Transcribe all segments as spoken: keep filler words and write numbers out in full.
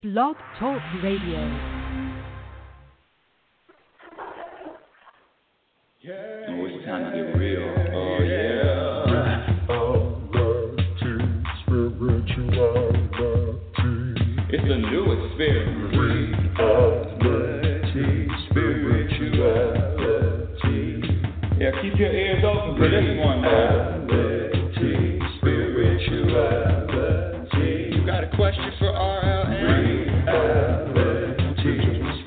Blog Talk Radio. Yeah, oh, it's time to get real. Oh, yeah. It's a new experience. Reality, spirituality. Yeah, keep your ears open for this one, man. Reality, spirituality. You got a question for R L N? Reality,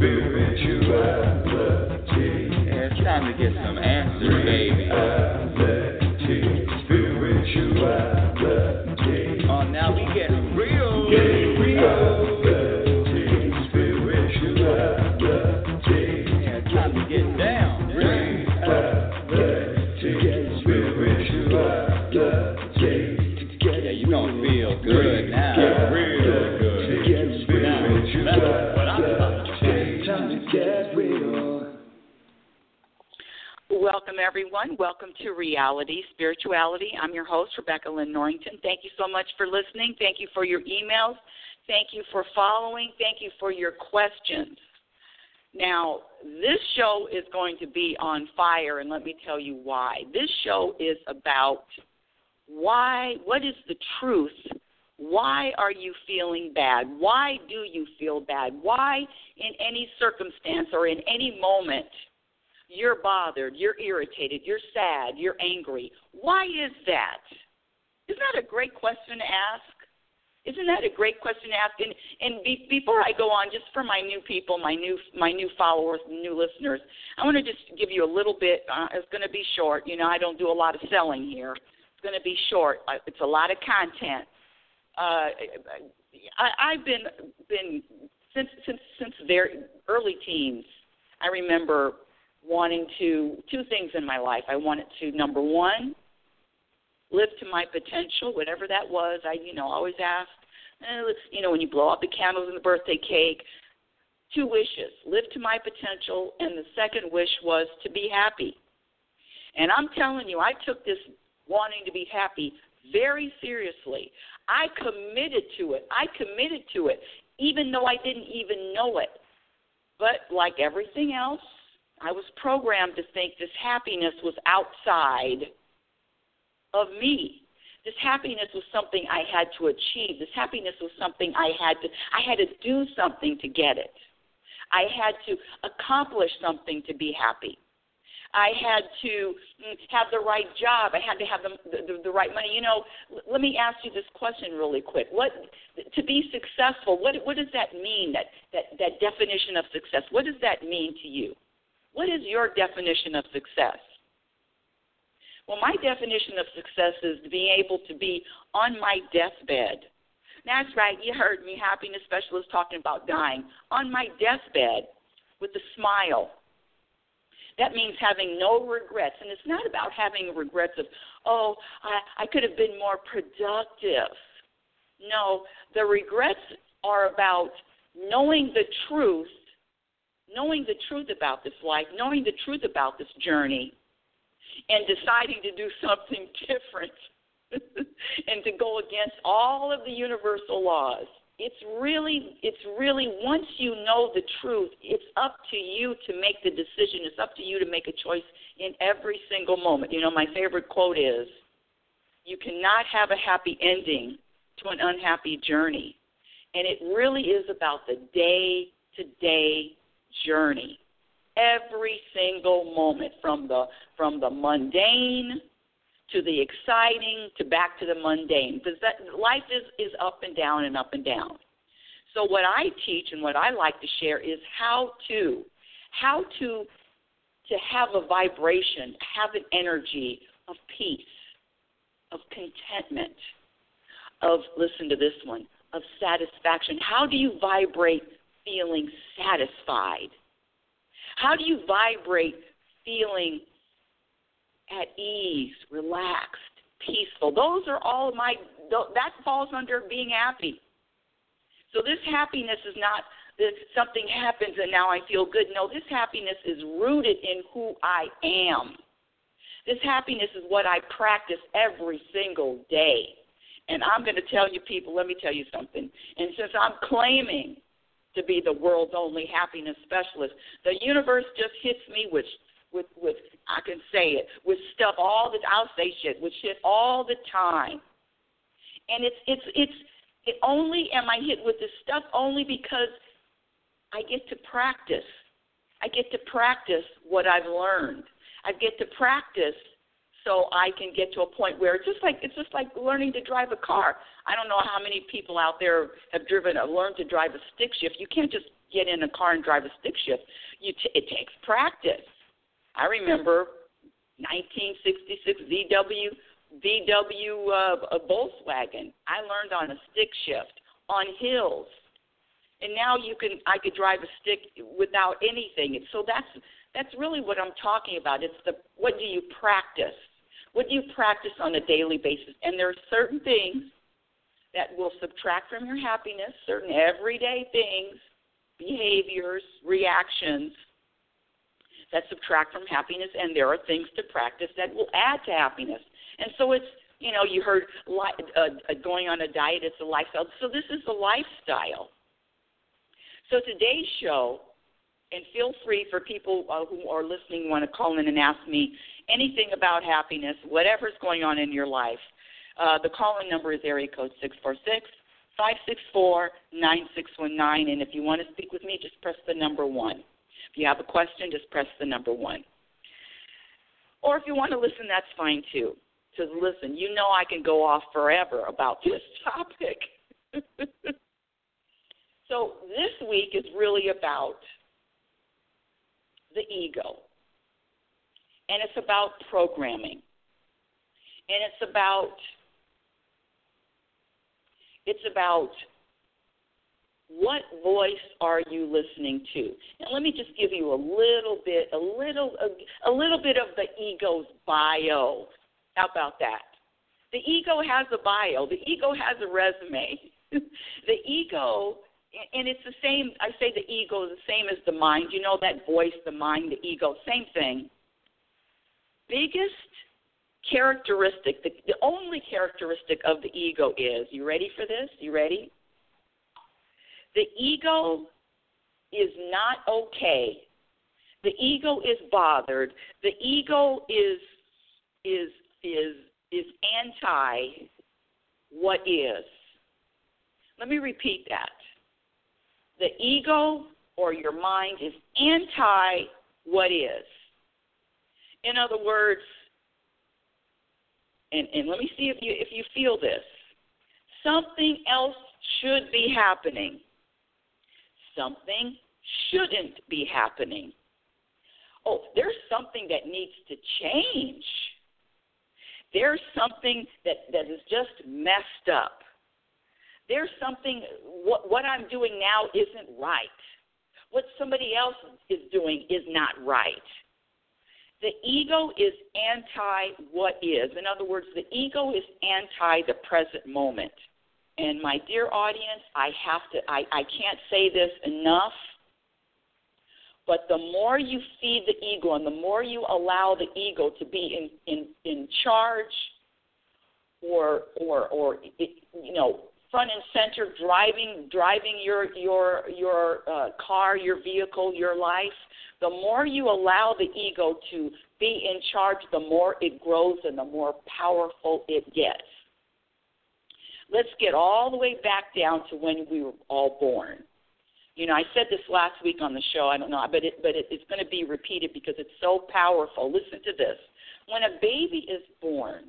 spirituality. Yeah, it's time to get some answers, baby. Reality, spirituality. Oh, now we get real. Get real. Reality, spirituality. Yeah, it's time to get down. Reality, spirituality. Yeah, you gonna feel good now. Get real good. Now, that's what I'm talking about. Time to get real. Welcome, everyone. Welcome to Reality Spirituality. I'm your host, Rebecca Lynn Norrington. Thank you so much for listening. Thank you for your emails. Thank you for following. Thank you for your questions. Now, this show is going to be on fire, and let me tell you why. This show is about why, what is the truth? Why are you feeling bad? Why do you feel bad? Why, in any circumstance or in any moment, you're bothered, you're irritated, you're sad, you're angry. Why is that? Isn't that a great question to ask? Isn't that a great question to ask? And, and be, before I go on, just for my new people, my new my new followers, new listeners, I want to just give you a little bit. Uh, it's going to be short. You know, I don't do a lot of selling here. It's going to be short. Uh, it's a lot of content. Uh, I, I've been been since since since very early teens. I remember wanting to, two things in my life. I wanted to, number one, live to my potential, whatever that was. I, you know, always asked, eh, you know, when you blow out the candles in the birthday cake, two wishes, live to my potential, and the second wish was to be happy. And I'm telling you, I took this wanting to be happy very seriously. I committed to it. I committed to it, even though I didn't even know it. But like everything else, I was programmed to think this happiness was outside of me. This happiness was something I had to achieve. This happiness was something I had to I had to do something to get it. I had to accomplish something to be happy. I had to have the right job. I had to have the, the, the right money. You know, let me ask you this question really quick. What to be successful, what what does that mean, that, that, that definition of success? What does that mean to you? What is your definition of success? Well, my definition of success is being able to be on my deathbed. That's right, you heard me, happiness specialist, talking about dying. On my deathbed with a smile. That means having no regrets. And it's not about having regrets of, oh, I, I could have been more productive. No, the regrets are about knowing the truth, knowing the truth about this life, knowing the truth about this journey, and deciding to do something different and to go against all of the universal laws. It's really, it's really, once you know the truth, it's up to you to make the decision. It's up to you to make a choice in every single moment. You know, my favorite quote is, you cannot have a happy ending to an unhappy journey. And it really is about the day-to-day journey, every single moment, from the from the mundane to the exciting to back to the mundane, because that life is is up and down and up and down. So what I teach and what I like to share is how to how to to have a vibration, have an energy of peace, of contentment, of, listen to this one, of satisfaction. How do you vibrate feeling satisfied? How do you vibrate feeling at ease, relaxed, peaceful? Those are all of my, that falls under being happy. So this happiness is not that something happens and now I feel good. No, this happiness is rooted in who I am. This happiness is what I practice every single day. And I'm going to tell you people, let me tell you something. And since I'm claiming to be the world's only happiness specialist. The universe just hits me with, with, with I can say it, with stuff all the, I'll say shit, with shit all the time. And it's, it's, it's, it only am I hit with this stuff only because I get to practice. I get to practice what I've learned. I get to practice so I can get to a point where it's just like it's just like learning to drive a car. I don't know how many people out there have driven or learned to drive a stick shift. You can't just get in a car and drive a stick shift. You t- it takes practice. I remember nineteen sixty-six V W V W uh, a Volkswagen. I learned on a stick shift on hills, and now you can I could drive a stick without anything. And so that's that's really what I'm talking about. It's the what do you practice? What do you practice on a daily basis? And there are certain things that will subtract from your happiness, certain everyday things, behaviors, reactions that subtract from happiness, and there are things to practice that will add to happiness. And so it's, you know, you heard li- uh, going on a diet, it's a lifestyle. So this is a lifestyle. So today's show, and feel free for people uh, who are listening want to call in and ask me anything about happiness, whatever's going on in your life. Uh, the call-in number is area code six four six, five six four, nine six one nine, and if you want to speak with me, just press the number one. If you have a question, just press the number one. Or if you want to listen, that's fine too. Because listen, you know I can go off forever about this topic. So this week is really about the ego. And it's about programming. And it's about it's about what voice are you listening to? And let me just give you a little bit, a little a, a little bit of the ego's bio. How about that? The ego has a bio. The ego has a resume. The ego, and it's the same, I say the ego is the same as the mind. You know that voice, the mind, the ego, same thing. Biggest characteristic, the, the only characteristic of the ego is, you ready for this? You ready? The ego is not okay. The ego is bothered. The ego is is is is anti what is. Let me repeat that. The ego or your mind is anti what is. In other words, and, and let me see if you if you feel this. Something else should be happening. Something shouldn't be happening. Oh, there's something that needs to change. There's something that, that is just messed up. There's something, what, what I'm doing now isn't right. What somebody else is doing is not right. The ego is anti what is. In other words, the ego is anti the present moment. And my dear audience, I have to, I, I can't say this enough, but the more you feed the ego and the more you allow the ego to be in, in, in charge or, or, or you know, front and center, driving driving your your your uh, car, your vehicle, your life, the more you allow the ego to be in charge, the more it grows and the more powerful it gets. Let's get all the way back down to when we were all born. You know, I said this last week on the show, I don't know, but it, but it, it's going to be repeated because it's so powerful. Listen to this. When a baby is born,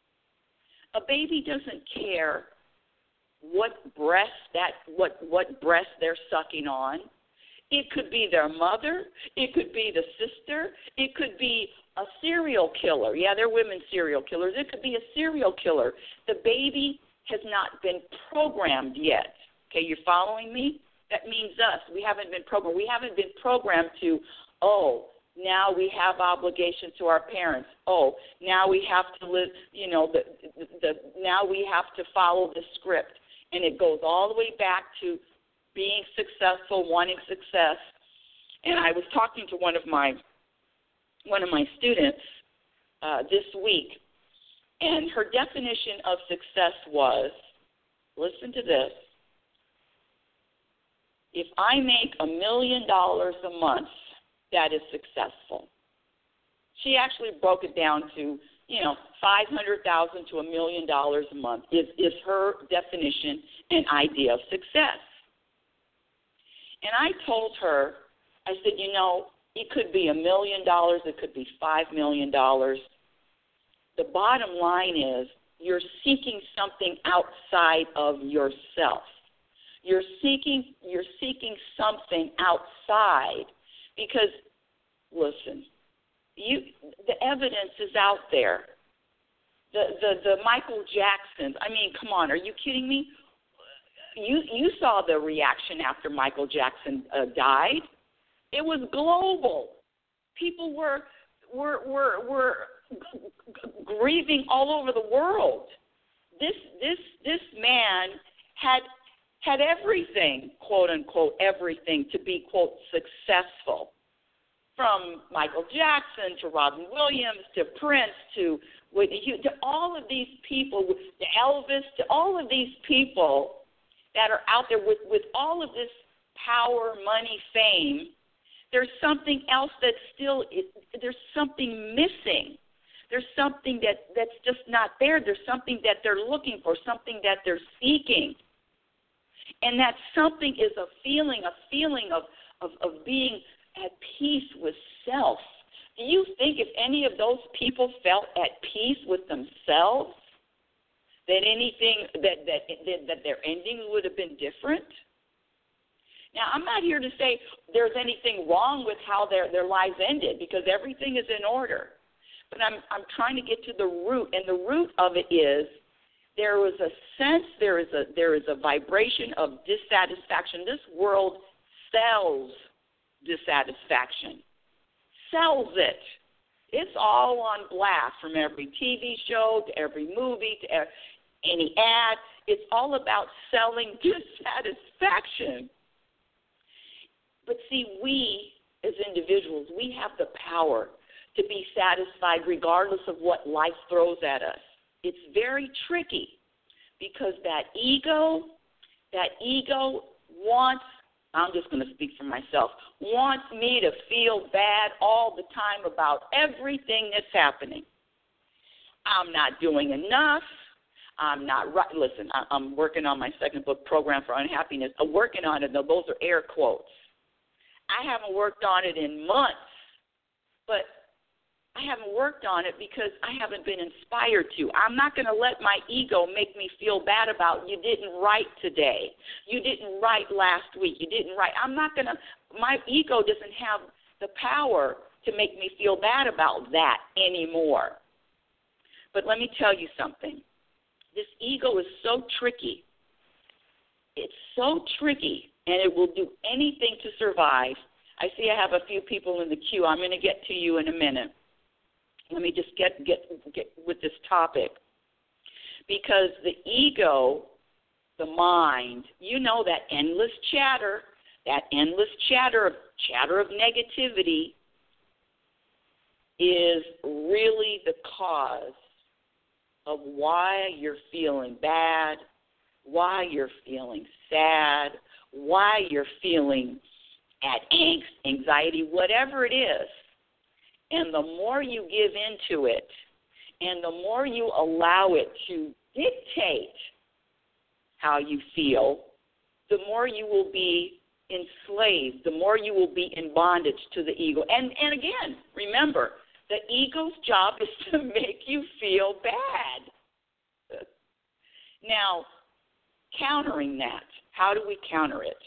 a baby doesn't care what breast that what what breast they're sucking on. It could be their mother. It could be the sister. It could be a serial killer. Yeah, they're women serial killers. It could be a serial killer. The baby has not been programmed yet. Okay, you're following me? That means us. We haven't been programmed. We haven't been programmed to, oh, now we have obligations to our parents. Oh, now we have to live, you know, the, the, the now we have to follow the script. And it goes all the way back to being successful, wanting success. And I was talking to one of my one of my students uh, this week, and her definition of success was, listen to this, if I make a million dollars a month, that is successful. She actually broke it down to, you know, five hundred thousand dollars to a million dollars a month is, is her definition and idea of success. And I told her, I said, you know, it could be a million dollars, it could be five million dollars. The bottom line is you're seeking something outside of yourself. You're seeking you're seeking something outside because, listen, you the evidence is out there. The the the Michael Jacksons. I mean, come on, are you kidding me? You you saw the reaction after Michael Jackson uh, died. It was global. People were were were were grieving all over the world. This this this man had had everything, quote unquote, everything to be, quote, successful. From Michael Jackson to Robin Williams to Prince to Whitney Houston, to all of these people, to Elvis, to all of these people that are out there with, with all of this power, money, fame. There's something else that's still, there's something missing. There's something that, that's just not there. There's something that they're looking for, something that they're seeking. And that something is a feeling, a feeling of, of, of being at peace with self. Do you think if any of those people felt at peace with themselves, that anything, that, that, that, that their ending would have been different? Now, I'm not here to say there's anything wrong with how their, their lives ended, because everything is in order. But I'm I'm trying to get to the root, and the root of it is there was a sense, there is a there is a vibration of dissatisfaction. This world sells dissatisfaction, sells it. It's all on blast from every T V show to every movie to every, any ad. It's all about selling dissatisfaction. But see, we as individuals, we have the power to be satisfied regardless of what life throws at us. It's very tricky because that ego, that ego wants, I'm just going to speak for myself, wants me to feel bad all the time about everything that's happening. I'm not doing enough. I'm not right. Listen, I'm working on my second book, Program for Unhappiness. I'm working on it, though. Those are air quotes. I haven't worked on it in months, but I haven't worked on it because I haven't been inspired to. I'm not going to let my ego make me feel bad about you didn't write today. You didn't write last week. You didn't write. I'm not going to, my ego doesn't have the power to make me feel bad about that anymore. But let me tell you something. This ego is so tricky. It's so tricky, and it will do anything to survive. I see I have a few people in the queue. I'm going to get to you in a minute. Let me just get, get get with this topic. Because the ego, the mind, you know that endless chatter, that endless chatter of chatter of negativity is really the cause of why you're feeling bad, why you're feeling sad, why you're feeling at angst, anxiety, whatever it is. And the more you give into it, and the more you allow it to dictate how you feel, the more you will be enslaved, the more you will be in bondage to the ego. And, and again, remember, the ego's job is to make you feel bad. Now, countering that, how do we counter it?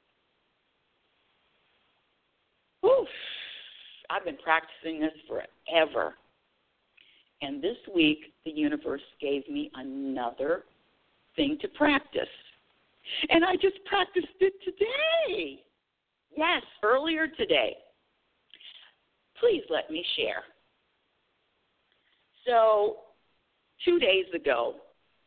Whew. I've been practicing this forever. And this week, the universe gave me another thing to practice. And I just practiced it today. Yes, earlier today. Please let me share. So, two days ago,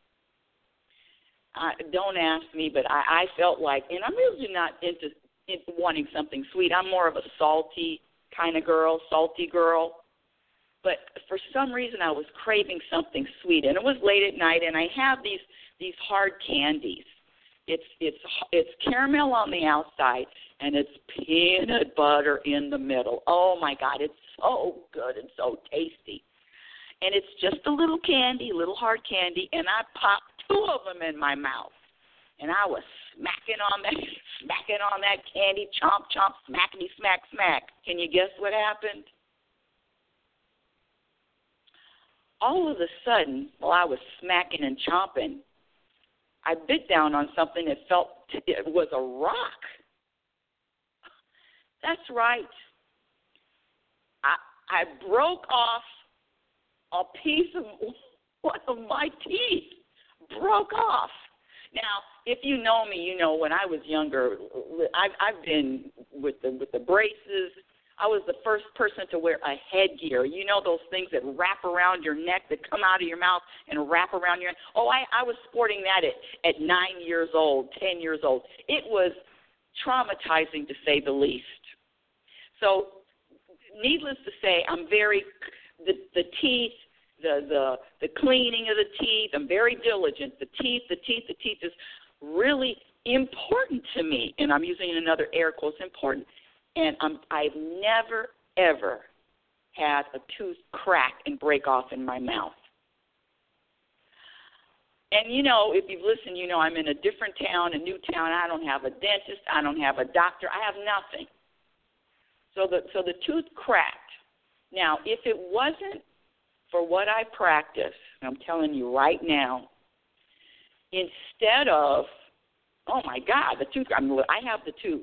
uh, don't ask me, but I, I felt like, and I'm usually not into, into wanting something sweet. I'm more of a salty kind of girl, salty girl. But for some reason, I was craving something sweet, and it was late at night, and I have these these hard candies It's it's it's caramel on the outside, and it's peanut butter in the middle. Oh, my God, it's so good and so tasty. And it's just a little candy, little hard candy, and I popped two of them in my mouth. And I was smacking on that, smacking on that candy, chomp, chomp, smackety, smack, smack. Can you guess what happened? All of a sudden, while I was smacking and chomping, I bit down on something that felt it was a rock. That's right. I I broke off a piece of one of my teeth. Broke off. Now, if you know me, you know when I was younger, I've, I've been with the with the braces. I was the first person to wear a headgear. You know those things that wrap around your neck, that come out of your mouth and wrap around your neck? Oh, I, I was sporting that at, at nine years old, ten years old. It was traumatizing, to say the least. So, needless to say, I'm very, the, the teeth, the, the, the cleaning of the teeth, I'm very diligent. The teeth, the teeth, the teeth is really important to me. And I'm using another air quotes, important. And I'm, I've never, ever had a tooth crack and break off in my mouth. And, you know, if you've listened, you know I'm in a different town, a new town. I don't have a dentist. I don't have a doctor. I have nothing. So the, so the tooth cracked. Now, if it wasn't for what I practice, I'm telling you right now, instead of, oh, my God, the tooth, I mean, I have the tooth.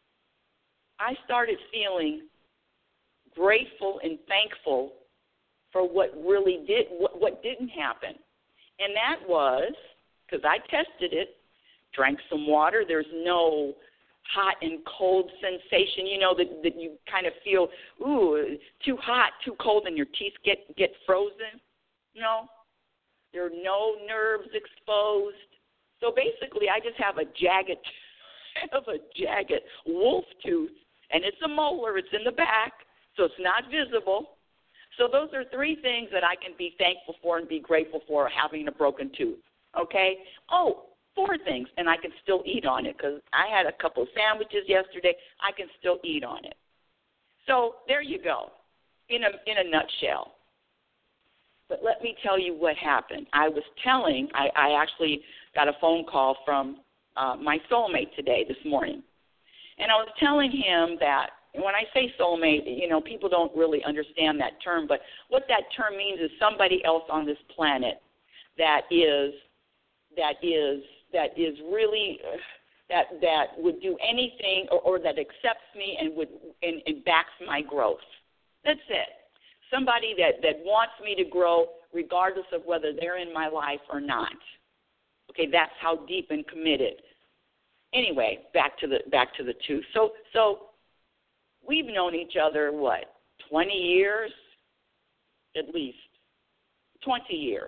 I started feeling grateful and thankful for what really did, what, what didn't happen. And that was, because I tested it, drank some water. There's no hot and cold sensation, you know, that, that you kind of feel, ooh, too hot, too cold, and your teeth get, get frozen. No, there are no nerves exposed. So basically, I just have a jagged, have a jagged wolf tooth. And it's a molar. It's in the back, so it's not visible. So those are three things that I can be thankful for and be grateful for having a broken tooth, okay? Oh, four things, and I can still eat on it because I had a couple of sandwiches yesterday. I can still eat on it. So there you go, in a, in a nutshell. But let me tell you what happened. I was telling, I, I actually got a phone call from uh, my soulmate today, this morning. And I was telling him that when I say soulmate, you know, people don't really understand that term, but what that term means is somebody else on this planet that is that is that is really uh, that that would do anything or, or that accepts me and would and, and backs my growth. That's it. Somebody that, that wants me to grow regardless of whether they're in my life or not. Okay, that's how deep and committed. Anyway, back to the back to the tooth. So so we've known each other what, twenty years, at least twenty years.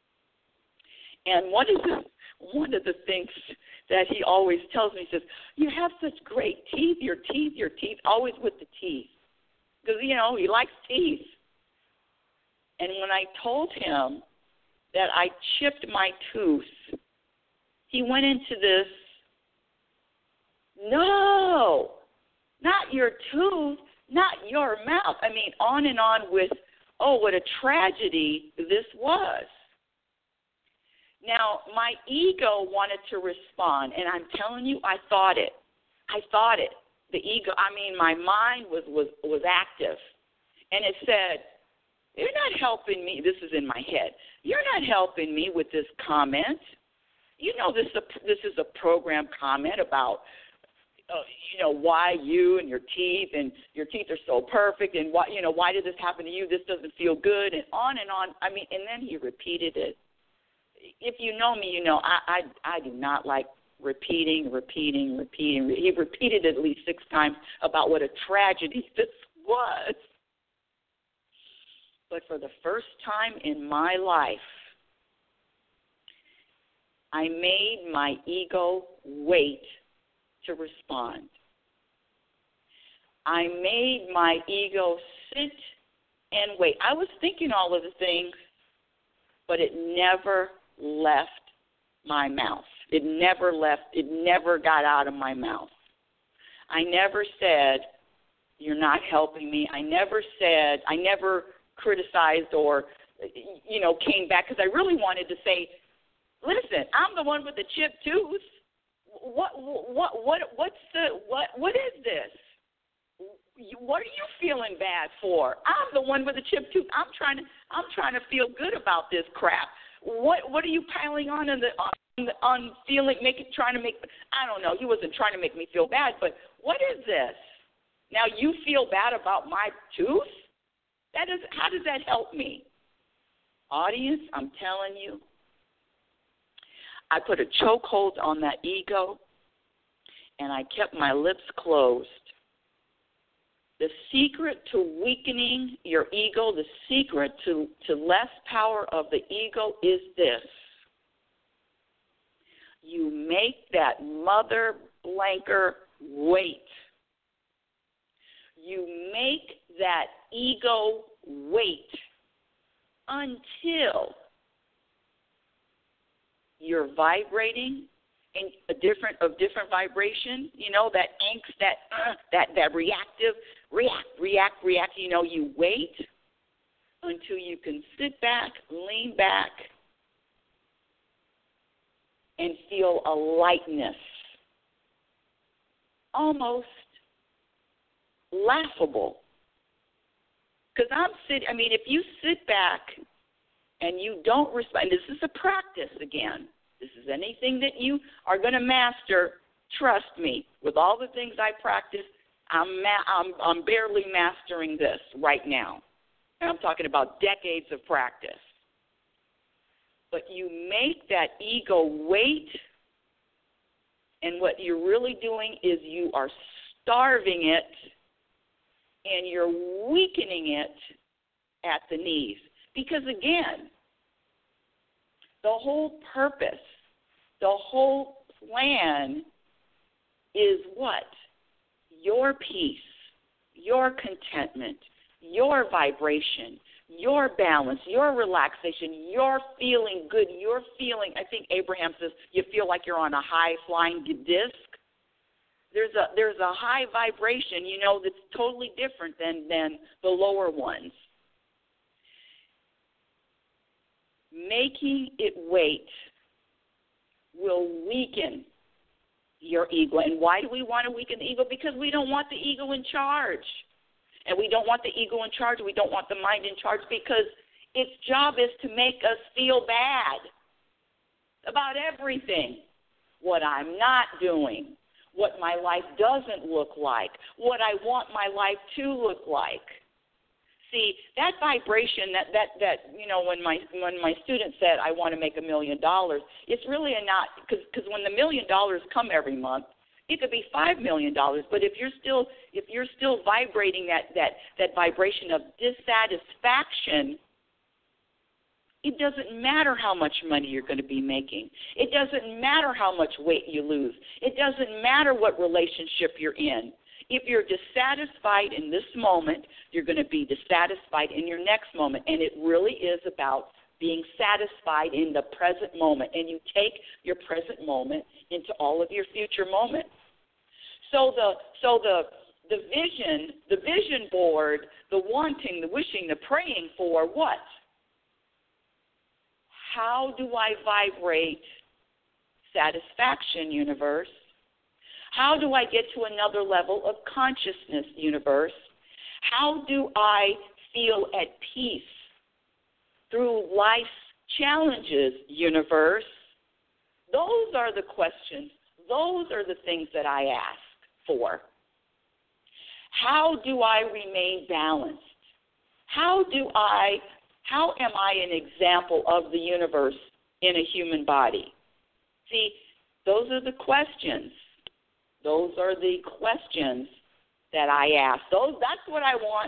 And one of the one of the things that he always tells me, he says, "You have such great teeth. Your teeth, your teeth, always with the teeth, because you know he likes teeth." And when I told him that I chipped my tooth, he went into this. No, not your tooth, not your mouth. I mean, on and on with, oh, what a tragedy this was. Now, my ego wanted to respond, and I'm telling you, I thought it. I thought it. The ego, I mean, my mind was, was, was active, and it said, you're not helping me. This is in my head. You're not helping me with this comment. You know this, this is a program comment about, Uh, you know, why you and your teeth and your teeth are so perfect and why, you know, why did this happen to you? This doesn't feel good, and on and on. I mean, and then he repeated it. If you know me, you know I, I, I do not like repeating, repeating, repeating. He repeated at least six times about what a tragedy this was. But for the first time in my life, I made my ego wait to respond. I made my ego sit and wait. I was thinking all of the things, but it never left my mouth. It never left, it never got out of my mouth. I never said, you're not helping me. I never said, I never criticized or, you know, came back because I really wanted to say, listen, I'm the one with the chipped tooth. What, what, what, what's the, what, what is this? What are you feeling bad for? I'm the one with the chipped tooth. I'm trying to, I'm trying to feel good about this crap. What, what are you piling on in the, on, on feeling, making, trying to make? I don't know. He wasn't trying to make me feel bad, but what is this? Now you feel bad about my tooth? That is, how does that help me? Audience, I'm telling you, I put a chokehold on that ego, and I kept my lips closed. The secret to weakening your ego, the secret to, to less power of the ego is this. You make that mother blanker wait. You make that ego wait until you're vibrating in a different of different vibration, you know, that angst, that uh, that that reactive, react, react, react, you know, you wait until you can sit back, lean back, and feel a lightness, almost laughable. Because I'm sitting, I mean, if you sit back and you don't respond, this is a practice again. This is anything that you are going to master. Trust me, with all the things I practice, I'm, ma- I'm, I'm barely mastering this right now. And I'm talking about decades of practice. But you make that ego wait, and what you're really doing is you are starving it, and you're weakening it at the knees. Because, again, the whole purpose, the whole plan is what? Your peace, your contentment, your vibration, your balance, your relaxation, your feeling good, your feeling, I think Abraham says, you feel like you're on a high-flying disc. There's a there's a high vibration, you know, that's totally different than, than the lower ones. Making it wait will weaken your ego. And why do we want to weaken the ego? Because we don't want the ego in charge. And we don't want the ego in charge. We don't want the mind in charge because its job is to make us feel bad about everything. What I'm not doing, what my life doesn't look like, what I want my life to look like. See, that vibration, that, that, that you know, when my when my student said, I want to make a million dollars, it's really a not, because when the million dollars come every month, it could be five million dollars, but if you're still if you're still vibrating that, that, that vibration of dissatisfaction, it doesn't matter how much money you're going to be making. It doesn't matter how much weight you lose. It doesn't matter what relationship you're in. If you're dissatisfied in this moment, you're going to be dissatisfied in your next moment. And it really is about being satisfied in the present moment. And you take your present moment into all of your future moments. So the so the the vision, the vision board, the wanting, the wishing, the praying for what? How do I vibrate satisfaction, universe? How do I get to another level of consciousness, universe? How do I feel at peace through life's challenges, universe? Those are the questions. Those are the things that I ask for. How do I remain balanced? How do I How am I an example of the universe in a human body? See, those are the questions. Those are the questions that I ask. Those, that's what I want.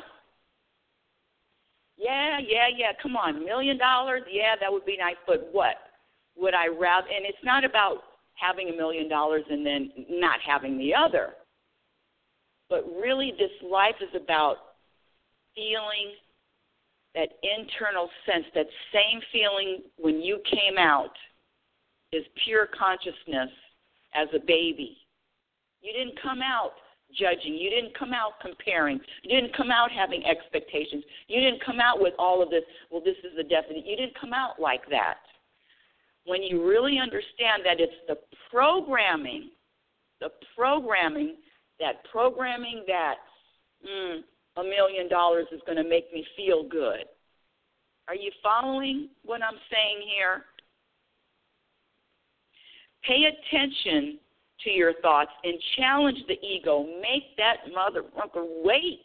Yeah, yeah, yeah, come on, million dollars, yeah, that would be nice, but what? Would I rather, and it's not about having a million dollars and then not having the other, but really this life is about feeling that internal sense, that same feeling when you came out, is pure consciousness as a baby. You didn't come out judging. You didn't come out comparing. You didn't come out having expectations. You didn't come out with all of this, well, this is the definite. You didn't come out like that. When you really understand that it's the programming, the programming, that programming that mm, a million dollars is going to make me feel good. Are you following what I'm saying here? Pay attention to your thoughts and challenge the ego. Make that motherfucker wait.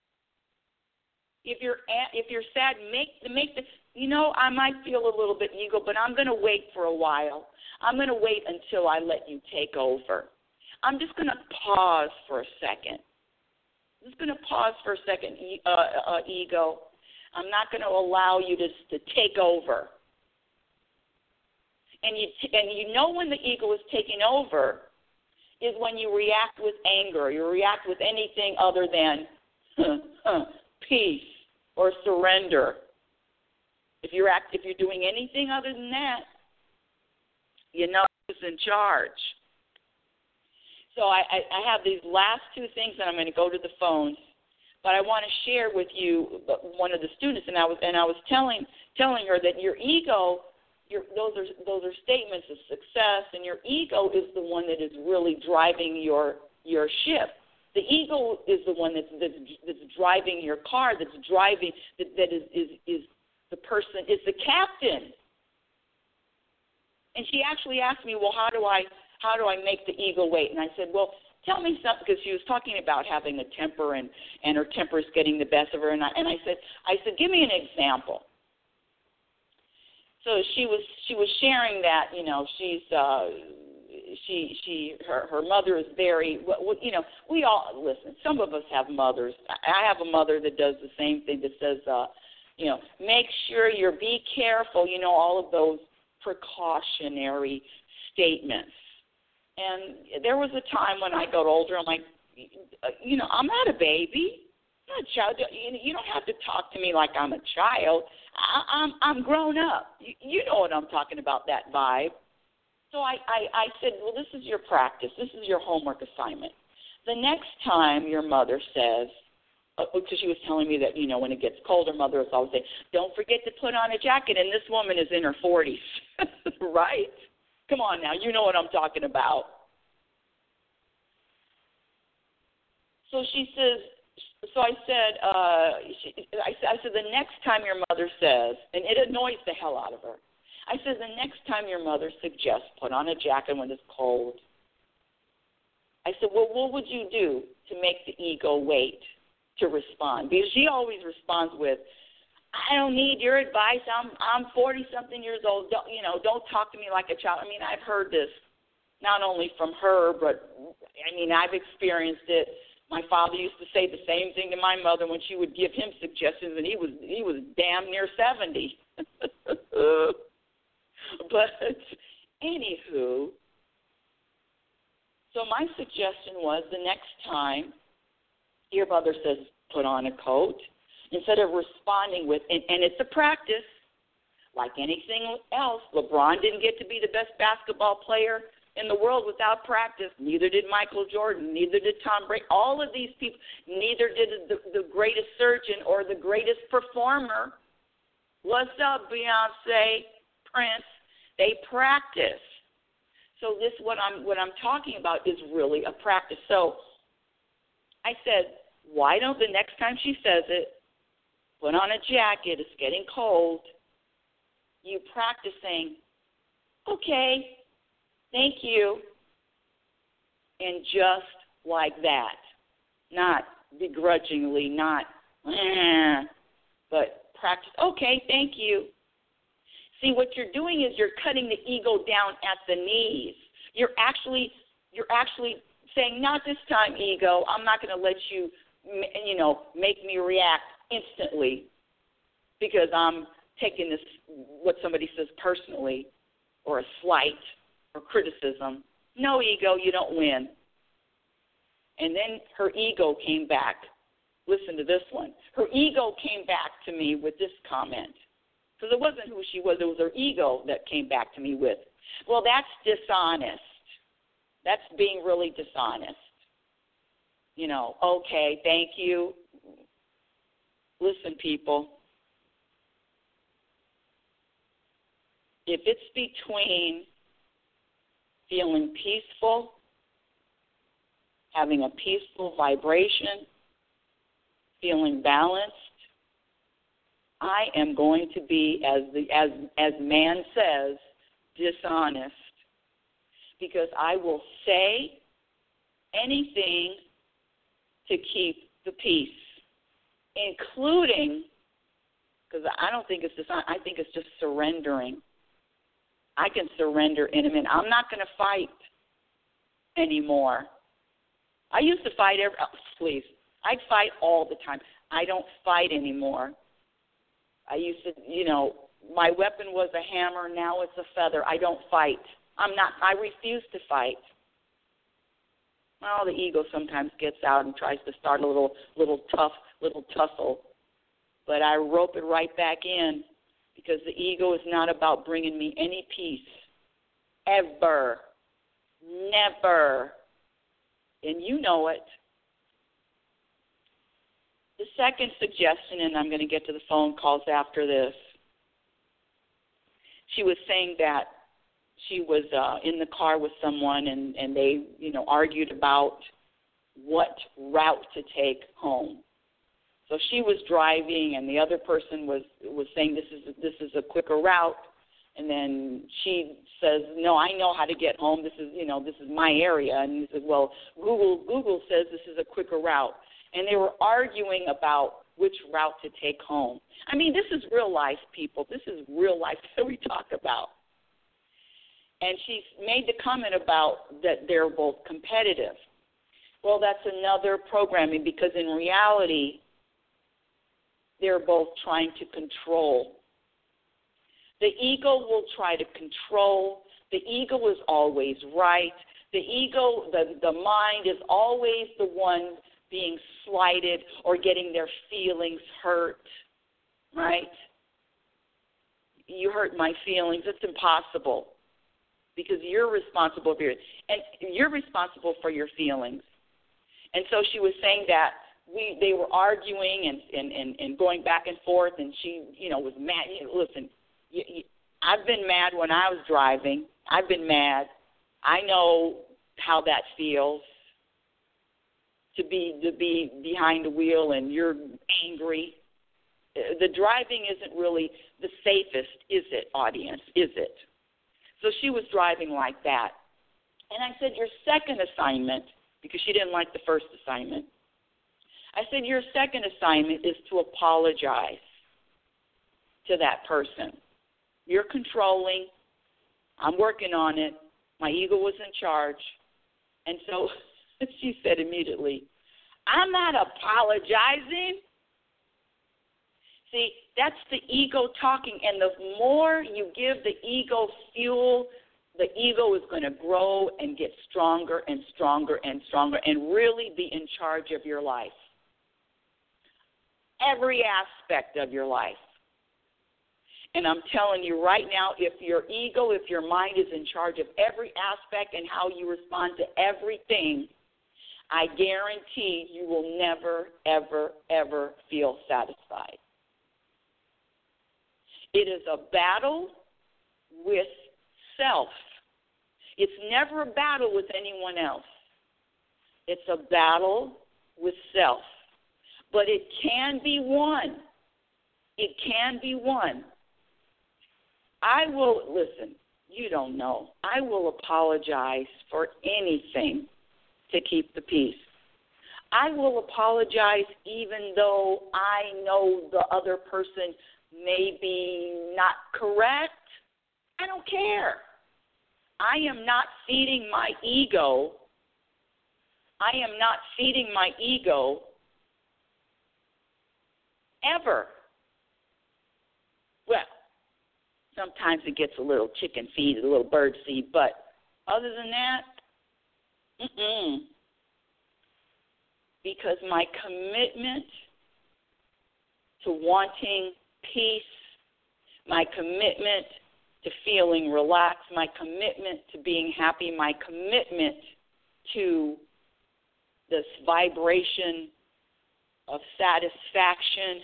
If you're at, if you're sad, make make the you know I might feel a little bit ego, but I'm going to wait for a while. I'm going to wait until I let you take over. I'm just going to pause for a second. I'm just going to pause for a second, uh, uh, ego. I'm not going to allow you to to take over. And you t- and you know when the ego is taking over is when you react with anger. You react with anything other than huh, huh, peace or surrender. If you're act, if you're doing anything other than that, you know who's in charge. So I, I, I have these last two things, and I'm going to go to the phones. But I want to share with you one of the students, and I was and I was telling telling her that your ego. Your, those are those are statements of success, and your ego is the one that is really driving your your ship. The ego is the one that's that's, that's driving your car. That's driving that, that is, is is the person is the captain. And she actually asked me, well, how do I how do I make the ego wait? And I said, well, tell me something, because she was talking about having a temper and and her temper is getting the best of her. And I and I said I said give me an example. So she was she was sharing that, you know, she's uh, she she her her mother is very, you know, we all listen. Some of us have mothers. I have a mother that does the same thing, that says, uh, you know, make sure you're be careful. You know, all of those precautionary statements. And there was a time when I got older, I'm like, you know, I'm not a baby. I'm not a child. You don't have to talk to me like I'm a child. I, I'm I'm grown up. You, you know what I'm talking about, that vibe. So I, I, I said, well, this is your practice. This is your homework assignment. The next time your mother says, because uh, she was telling me that, you know, when it gets cold, her mother is always saying, don't forget to put on a jacket. And this woman is in her forties, right? Come on now. You know what I'm talking about. So she says, So I said, uh, she, I, I said, the next time your mother says, and it annoys the hell out of her, I said, the next time your mother suggests put on a jacket when it's cold, I said, well, what would you do to make the ego wait to respond? Because she always responds with, I don't need your advice. I'm I'm forty-something years old. Don't, you know, don't talk to me like a child. I mean, I've heard this not only from her, but, I mean, I've experienced it. My father used to say the same thing to my mother when she would give him suggestions, and he was he was damn near seventy. But anywho, so my suggestion was the next time your mother says put on a coat, instead of responding with, and, and it's a practice, like anything else. LeBron didn't get to be the best basketball player in the world without practice. Neither did Michael Jordan. Neither did Tom Brady. All of these people, neither did the, the greatest surgeon or the greatest performer. What's up, Beyonce, Prince? They practice. So this, what I'm what I'm talking about, is really a practice. So I said, why don't the next time she says it, put on a jacket, it's getting cold, you practice saying, okay, thank you, and just like that, not begrudgingly, not, eh, but practice, okay, thank you. See, what you're doing is you're cutting the ego down at the knees. You're actually, you're actually saying, not this time, ego. I'm not going to let you, you know, make me react instantly because I'm taking this, what somebody says personally, or a slight, or criticism. No, ego, you don't win. And then her ego came back. Listen to this one. Her ego came back to me with this comment. Because it wasn't who she was. It was her ego that came back to me with. Well, that's dishonest. That's being really dishonest. You know, okay, thank you. Listen, people. If it's between feeling peaceful, having a peaceful vibration, feeling balanced, I am going to be, as the as as man says, dishonest, because I will say anything to keep the peace, including, because I don't think it's dishonest, I think it's just surrendering. I can surrender in a minute. I'm not going to fight anymore. I used to fight every, oh, please, I'd fight all the time. I don't fight anymore. I used to, you know, my weapon was a hammer, now it's a feather. I don't fight. I'm not, I refuse to fight. Well, the ego sometimes gets out and tries to start a little, little tough, little tussle. But I rope it right back in because the ego is not about bringing me any peace. Ever. Never. And you know it. The second suggestion, and I'm going to get to the phone calls after this, she was saying that she was uh, in the car with someone and, and they, you know, argued about what route to take home. So she was driving and the other person was, was saying this is this is a quicker route, and then she says, no, I know how to get home. This is, you know, this is my area. And he said, well, Google Google says this is a quicker route. And they were arguing about which route to take home. I mean, this is real life, people. This is real life that we talk about. And she made the comment about that they're both competitive. Well, that's another programming because in reality, they're both trying to control. The ego will try to control. The ego is always right. The ego, the, the mind is always the one being slighted or getting their feelings hurt, right? You hurt my feelings. It's impossible because you're responsible for it. And you're responsible for your feelings. And so she was saying that we they were arguing and, and, and, and going back and forth, and she, you know, was mad. You know, listen, you, you, I've been mad when I was driving. I've been mad. I know how that feels. To be to be behind the wheel and you're angry. The driving isn't really the safest, is it, audience? Is it? So she was driving like that. And I said, your second assignment, because she didn't like the first assignment, I said, your second assignment is to apologize to that person. You're controlling. I'm working on it. My ego was in charge. And so she said immediately, I'm not apologizing. See, that's the ego talking, and the more you give the ego fuel, the ego is going to grow and get stronger and stronger and stronger and really be in charge of your life. Every aspect of your life. And I'm telling you right now, if your ego, if your mind is in charge of every aspect and how you respond to everything, I guarantee you will never, ever, ever feel satisfied. It is a battle with self. It's never a battle with anyone else. It's a battle with self. But it can be won. It can be won. I will, listen, you don't know. I will apologize for anything to keep the peace. I will apologize even though I know the other person may be not correct. I don't care. I am not feeding my ego. I am not feeding my ego ever. Well, sometimes it gets a little chicken feed, a little bird seed, but other than that, mm-mm. Because my commitment to wanting peace, my commitment to feeling relaxed, my commitment to being happy, my commitment to this vibration of satisfaction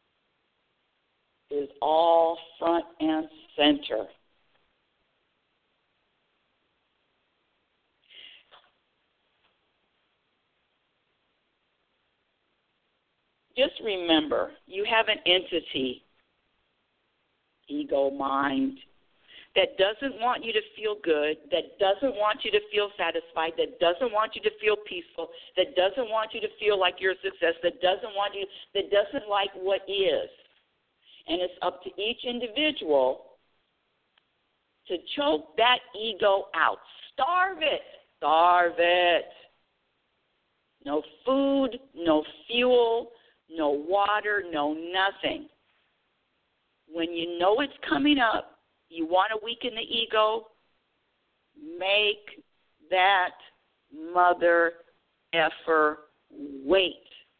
is all front and center. Just remember, you have an entity, ego, mind, that doesn't want you to feel good, that doesn't want you to feel satisfied, that doesn't want you to feel peaceful, that doesn't want you to feel like you're a success, that doesn't want you, that doesn't like what is. And it's up to each individual to choke that ego out. Starve it. Starve it. No food, no fuel, no water, no nothing. When you know it's coming up, you want to weaken the ego, make that mother effer wait.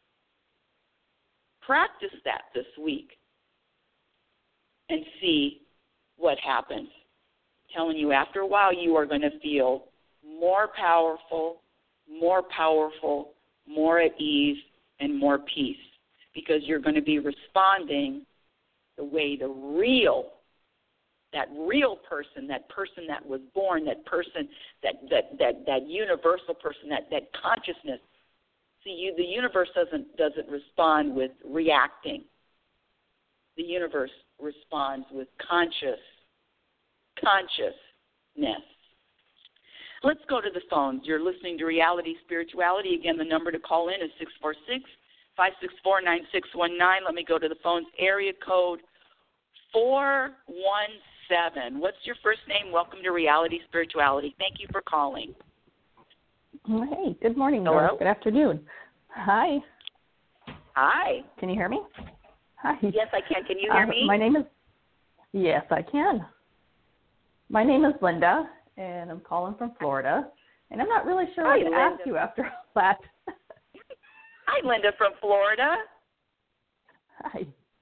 Practice that this week and see what happens. I'm telling you, after a while, you are going to feel more powerful, more powerful, more at ease, and more peace, because you're going to be responding the way the real, that real person, that person that was born, that person, that that that, that universal person, that, that consciousness. See, you, the universe doesn't doesn't respond with reacting. The universe responds with conscious, consciousness. Let's go to the phones. You're listening to Reality Spirituality. Again, the number to call in is six four six, five six four, nine six one nine. Let me go to the phones. Area code four one seven. What's your first name? Welcome to Reality Spirituality. Thank you for calling. Hey, good morning, Hello? Doris. Good afternoon. Hi. Hi. Can you hear me? Hi. Yes, I can. Can you hear uh, me? My name is, yes, I can. My name is Linda, and I'm calling from Florida, and I'm not really sure Hi, what to Linda. ask you after all that. Hi, Linda from Florida. Hi.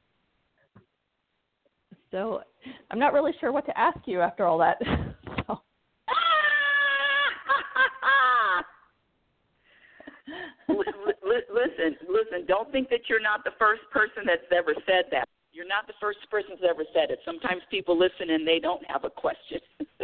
So I'm not really sure what to ask you after all that. So. Listen, listen, don't think that you're not the first person that's ever said that. You're not the first person that's ever said it. Sometimes people listen and they don't have a question.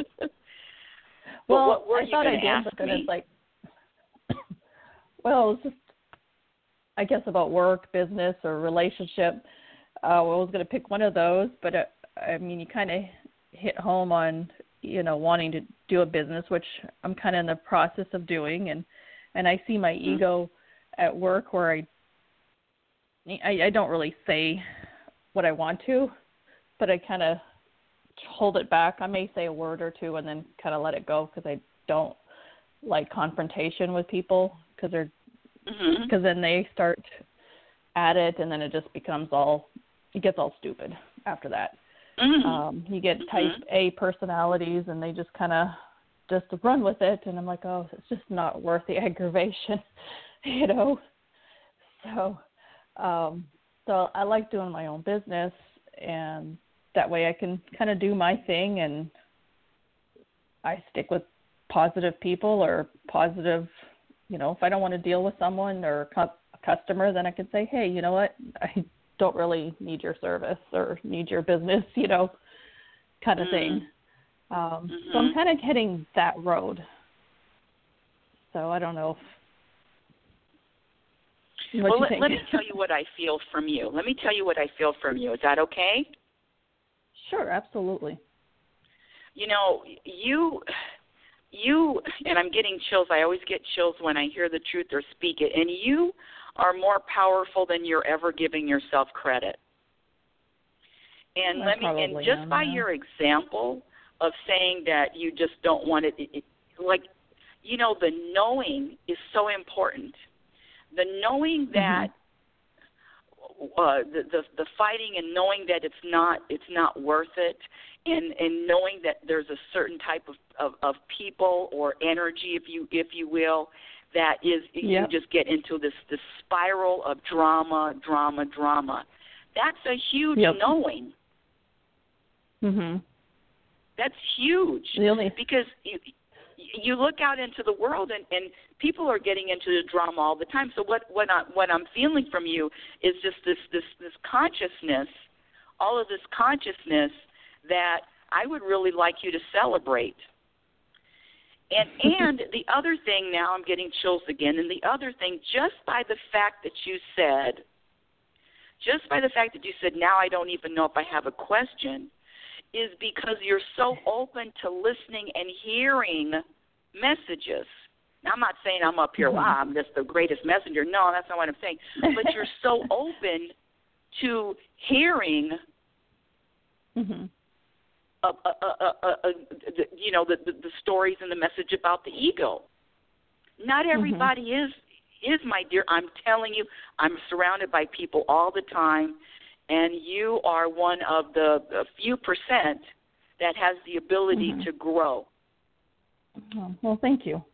Well, what were I you thought I going to did, ask but then me? it's like, well, it's just, I guess, about work, business, or relationship. Uh, well, I was going to pick one of those, but uh, I mean, you kind of hit home on, you know, wanting to do a business, which I'm kind of in the process of doing, and and I see my Mm-hmm. ego at work where I, I I don't really say what I want to, but I kind of hold it back. I may say a word or two and then kind of let it go because I don't like confrontation with people because they're Mm-hmm. because then they start at it and then it just becomes all it gets all stupid after that. Mm-hmm. Um, you get Mm-hmm. type A personalities and they just kind of just run with it, and I'm like, oh, it's just not worth the aggravation, you know. So, um, so I like doing my own business, and that way I can kind of do my thing, and I stick with positive people or positive, you know, if I don't want to deal with someone or a customer, then I can say, hey, you know what, I don't really need your service or need your business, you know, kind of mm-hmm. thing. Um, Mm-hmm. So I'm kind of heading that road. So I don't know if, what well, you let, think. let me tell you what I feel from you. Let me tell you what I feel from you. Is that okay? Sure, absolutely. You know, you, you, and I'm getting chills. I always get chills when I hear the truth or speak it. And you are more powerful than you're ever giving yourself credit. And I let me, and probably just am, by yeah. your example of saying that you just don't want it, it, it, like, you know, the knowing is so important. The knowing that mm-hmm. uh, the, the the fighting and knowing that it's not it's not worth it, and and knowing that there's a certain type of, of, of people or energy, if you if you will, that is Yep. you just get into this this spiral of drama, drama, drama. That's a huge Yep. knowing. Mhm. That's huge. The only because you, you look out into the world and, and people are getting into the drama all the time. So what what I what I'm feeling from you is just this this this consciousness, all of this consciousness that I would really like you to celebrate. And and the other thing, now I'm getting chills again, and the other thing, just by the fact that you said, just by the fact that you said, now I don't even know if I have a question, is because you're so open to listening and hearing messages. Now, I'm not saying I'm up here, Mm-hmm. wow, I'm just the greatest messenger. No, that's not what I'm saying. But you're so open to hearing, Mhm. a, a, a, a, a, the, you know, the, the, the stories and the message about the ego. Not everybody mm-hmm. is, is, my dear. I'm telling you, I'm surrounded by people all the time, and you are one of the, the few percent that has the ability mm-hmm. to grow. Oh, well, thank you.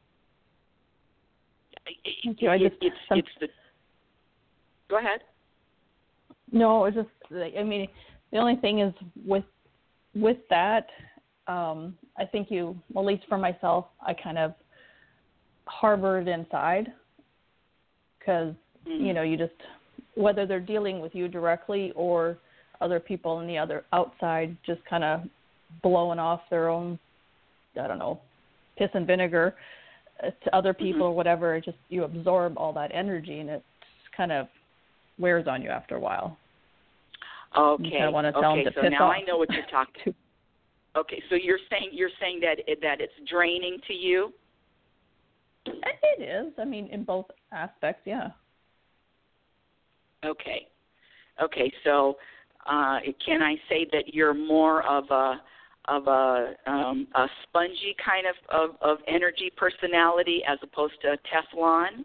Thank you. I it, just, it's, I'm, it's the. Go ahead. No, it's just. I mean, the only thing is with with that, um, I think you, well, at least for myself, I kind of harbored inside because mm-hmm. you know, you just, whether they're dealing with you directly or other people in the other outside, just kind of blowing off their own, I don't know, piss and vinegar to other people mm-hmm. or whatever. It just, you absorb all that energy and it kind of wears on you after a while. Okay. You kind of want to tell okay. them to so piss now off. I know what you're talking to. Okay. So you're saying you're saying that it, that it's draining to you. It is. I mean, in both aspects, yeah. Okay. Okay. So uh, can I say that you're more of a of a um, a spongy kind of, of, of energy personality as opposed to a Teflon?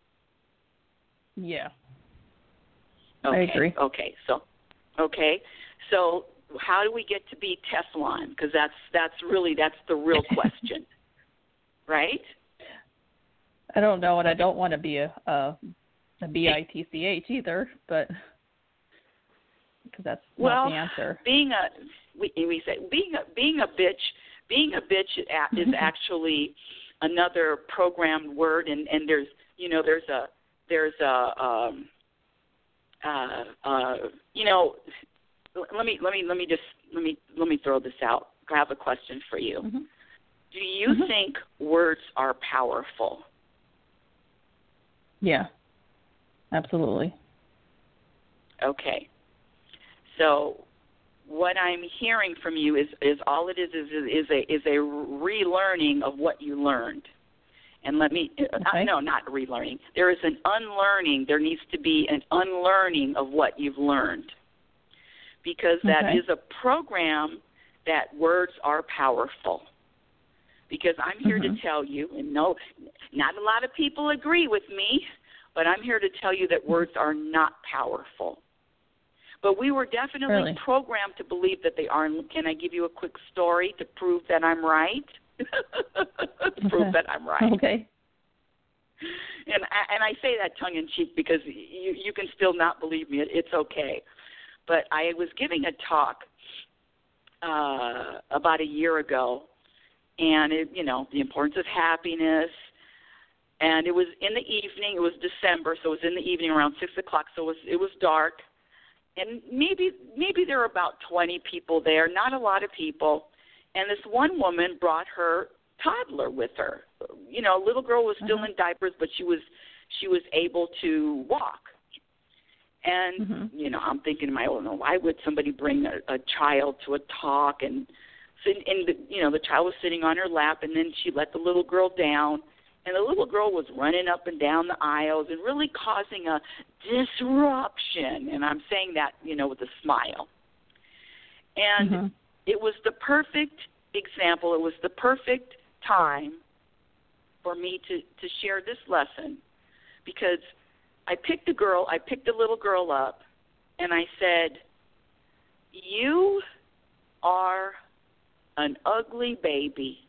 Yeah. Okay. I agree. Okay. So okay. So how do we get to be Teflon? Because that's that's really that's the real question, right? I don't know, and I don't want to be a a, a B I T C H either, but because that's well, not the answer. Being a we we say being a being a bitch being a bitch is actually another programmed word, and, and there's you know there's a there's a um, uh, uh, you know let me let me let me just let me let me throw this out. I have a question for you. Mm-hmm. Do you mm-hmm. think words are powerful? Yeah, absolutely. Okay. So what I'm hearing from you is, is all it is is, is a is a relearning of what you learned. And let me, okay. uh, no, not relearning. There is an unlearning. There needs to be an unlearning of what you've learned. Because that okay. is a program that words are powerful. Because I'm here mm-hmm. to tell you, and no, not a lot of people agree with me, but I'm here to tell you that words are not powerful. But we were definitely really? programmed to believe that they are. Can I give you a quick story to prove that I'm right? to prove okay. that I'm right. Okay. And I, and I say that tongue in cheek because you you can still not believe me. It, it's okay. But I was giving a talk uh, about a year ago, and it, you know the importance of happiness. And it was in the evening. It was December, so it was in the evening around six o'clock. So it was it was dark. And maybe maybe there were about twenty people there, not a lot of people. And this one woman brought her toddler with her. You know, a little girl was still uh-huh. in diapers, but she was she was able to walk. And mm-hmm. you know, I'm thinking, I don't know, why would somebody bring a, a child to a talk? And and the, you know, the child was sitting on her lap, and then she let the little girl down. And the little girl was running up and down the aisles and really causing a disruption. And I'm saying that, you know, with a smile. And mm-hmm. it was the perfect example. It was the perfect time for me to, to share this lesson. Because I picked a girl, I picked a little girl up, and I said, you are an ugly baby.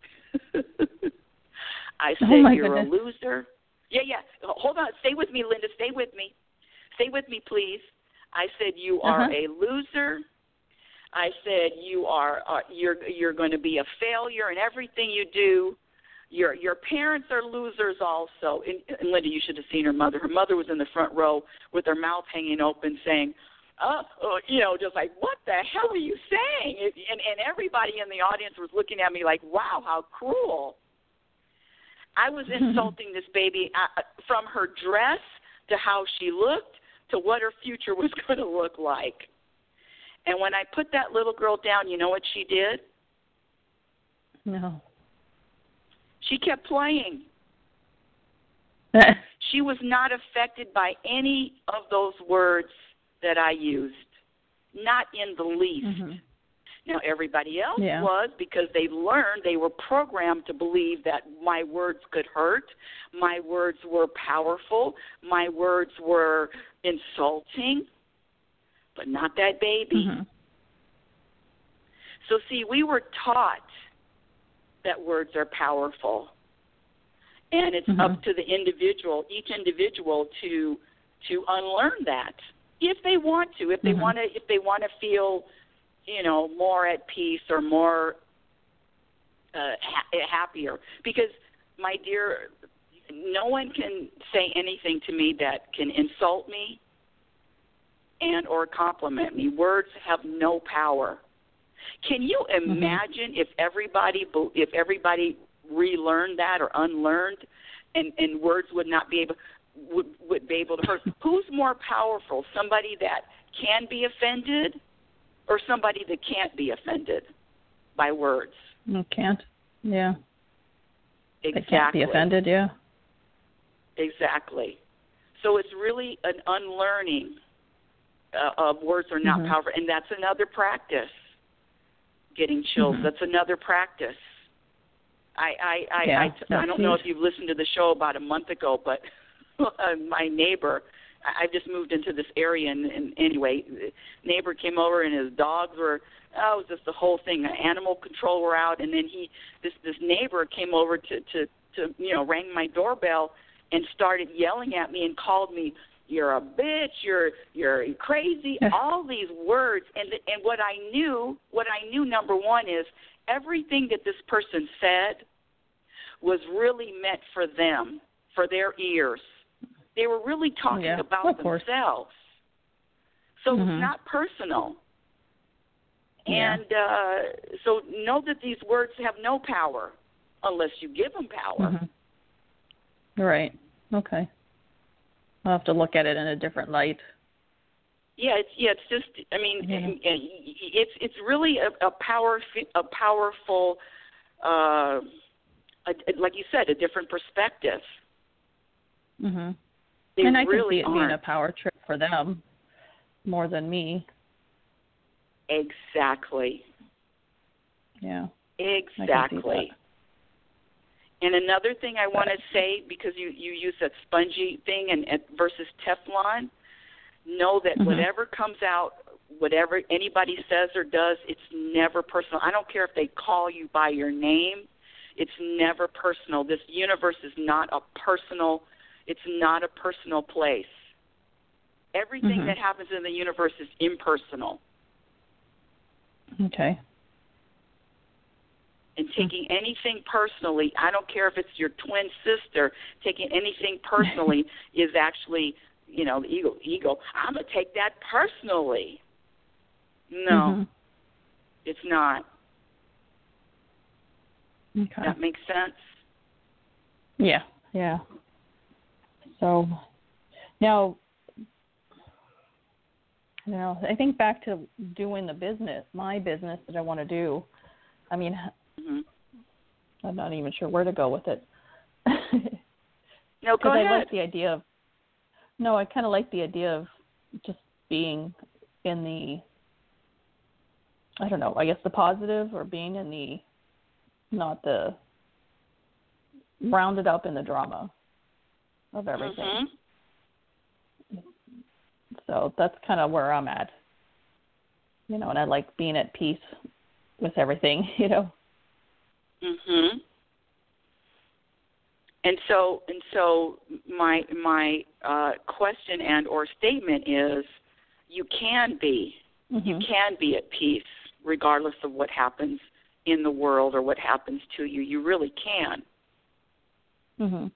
I said, oh you're goodness. a loser. Yeah, yeah. Hold on. Stay with me, Linda. Stay with me. Stay with me, please. I said, you are uh-huh. a loser. I said you are uh, you're you're going to be a failure in everything you do. Your your parents are losers also. And, and Linda, you should have seen her mother. Her mother was in the front row with her mouth hanging open, saying, "Uh, uh you know, just like, what the hell are you saying?" And, and and everybody in the audience was looking at me like, "Wow, how cruel." I was insulting this baby uh, from her dress to how she looked to what her future was going to look like. And when I put that little girl down, you know what she did? No. She kept playing. She was not affected by any of those words that I used, not in the least. Mm-hmm. Now, everybody else yeah. was, because they learned, they were programmed to believe that my words could hurt, my words were powerful, my words were insulting, but not that baby. Mm-hmm. So, see, we were taught that words are powerful, and it's mm-hmm. up to the individual, each individual, to to unlearn that if they want to, if they mm-hmm. want to, if they want to feel, you know, more at peace or more uh, ha- happier. Because, my dear, no one can say anything to me that can insult me and or compliment me. Words have no power. Can you imagine mm-hmm. if everybody if everybody relearned that or unlearned, and, and words would not be able would would be able to hurt? Who's more powerful? Somebody that can be offended, or somebody that can't be offended by words? You can't. Yeah. Exactly. They can't be offended. Yeah. Exactly. So it's really an unlearning uh, of words are not mm-hmm. powerful, and that's another practice. Getting chills. Mm-hmm. That's another practice. I I I, yeah, I, I don't know if you've listened to the show about a month ago, but uh, my neighbor, I, I just moved into this area, and, and anyway, the neighbor came over and his dogs were. Oh, it was just the whole thing. Animal control were out, and then he this this neighbor came over to to to you know rang my doorbell and started yelling at me and called me, "You're a bitch, you're you're crazy," all these words. And and what I knew, what I knew, number one, is everything that this person said was really meant for them, for their ears. They were really talking yeah, about themselves. So mm-hmm. it's not personal. Yeah. And uh, so know that these words have no power unless you give them power. Mm-hmm. Right. Okay. I'll have to look at it in a different light. Yeah, it's yeah, it's just. I mean, yeah. it's it's really a, a power a powerful, uh, a, like you said, a different perspective. Mhm. They and I really can see it aren't. being a power trip for them more than me. Exactly. Yeah. Exactly. And another thing I want to say, because you, you use that spongy thing and, and versus Teflon, know that mm-hmm. whatever comes out, whatever anybody says or does, it's never personal. I don't care if they call you by your name. It's never personal. This universe is not a personal, it's not a personal place. Everything mm-hmm. that happens in the universe is impersonal. Okay. And taking anything personally, I don't care if it's your twin sister, taking anything personally is actually, you know, the ego. ego. I'm going to take that personally. No, mm-hmm. it's not. Okay. That makes sense? Yeah, yeah. So now, you know, I think back to doing the business, my business that I want to do. I mean, mm-hmm. I'm not even sure where to go with it. No, go ahead. I like the idea of, no, I kind of like the idea of just being in the, I don't know, I guess the positive, or being in the, not the, rounded up in the drama of everything. Mm-hmm. So that's kind of where I'm at. You know, and I like being at peace with everything, you know. Mhm. And so, and so, my my uh, question and or statement is, you can be Mm-hmm. You can be at peace regardless of what happens in the world or what happens to you. You really can. Mhm.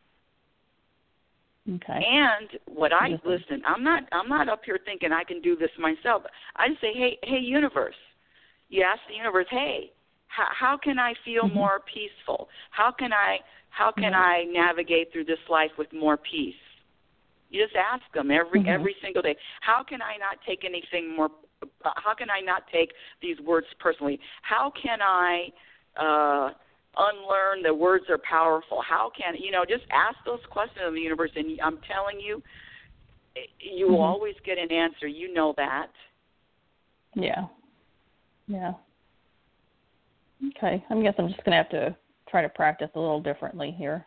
Okay. And what I Just- listen, I'm not I'm not up here thinking I can do this myself. I just say, hey, hey, universe. You ask the universe, hey, how, how can I feel Mhm. more peaceful? How can I how can Mhm. I navigate through this life with more peace? You just ask them every Mhm. every single day. How can I not take anything more? How can I not take these words personally? How can I uh, unlearn the words are powerful? How can, you know, just ask those questions of the universe, and I'm telling you, you will Mhm. always get an answer. You know that. Yeah. Yeah. Okay. I guess I'm just going to have to try to practice a little differently here.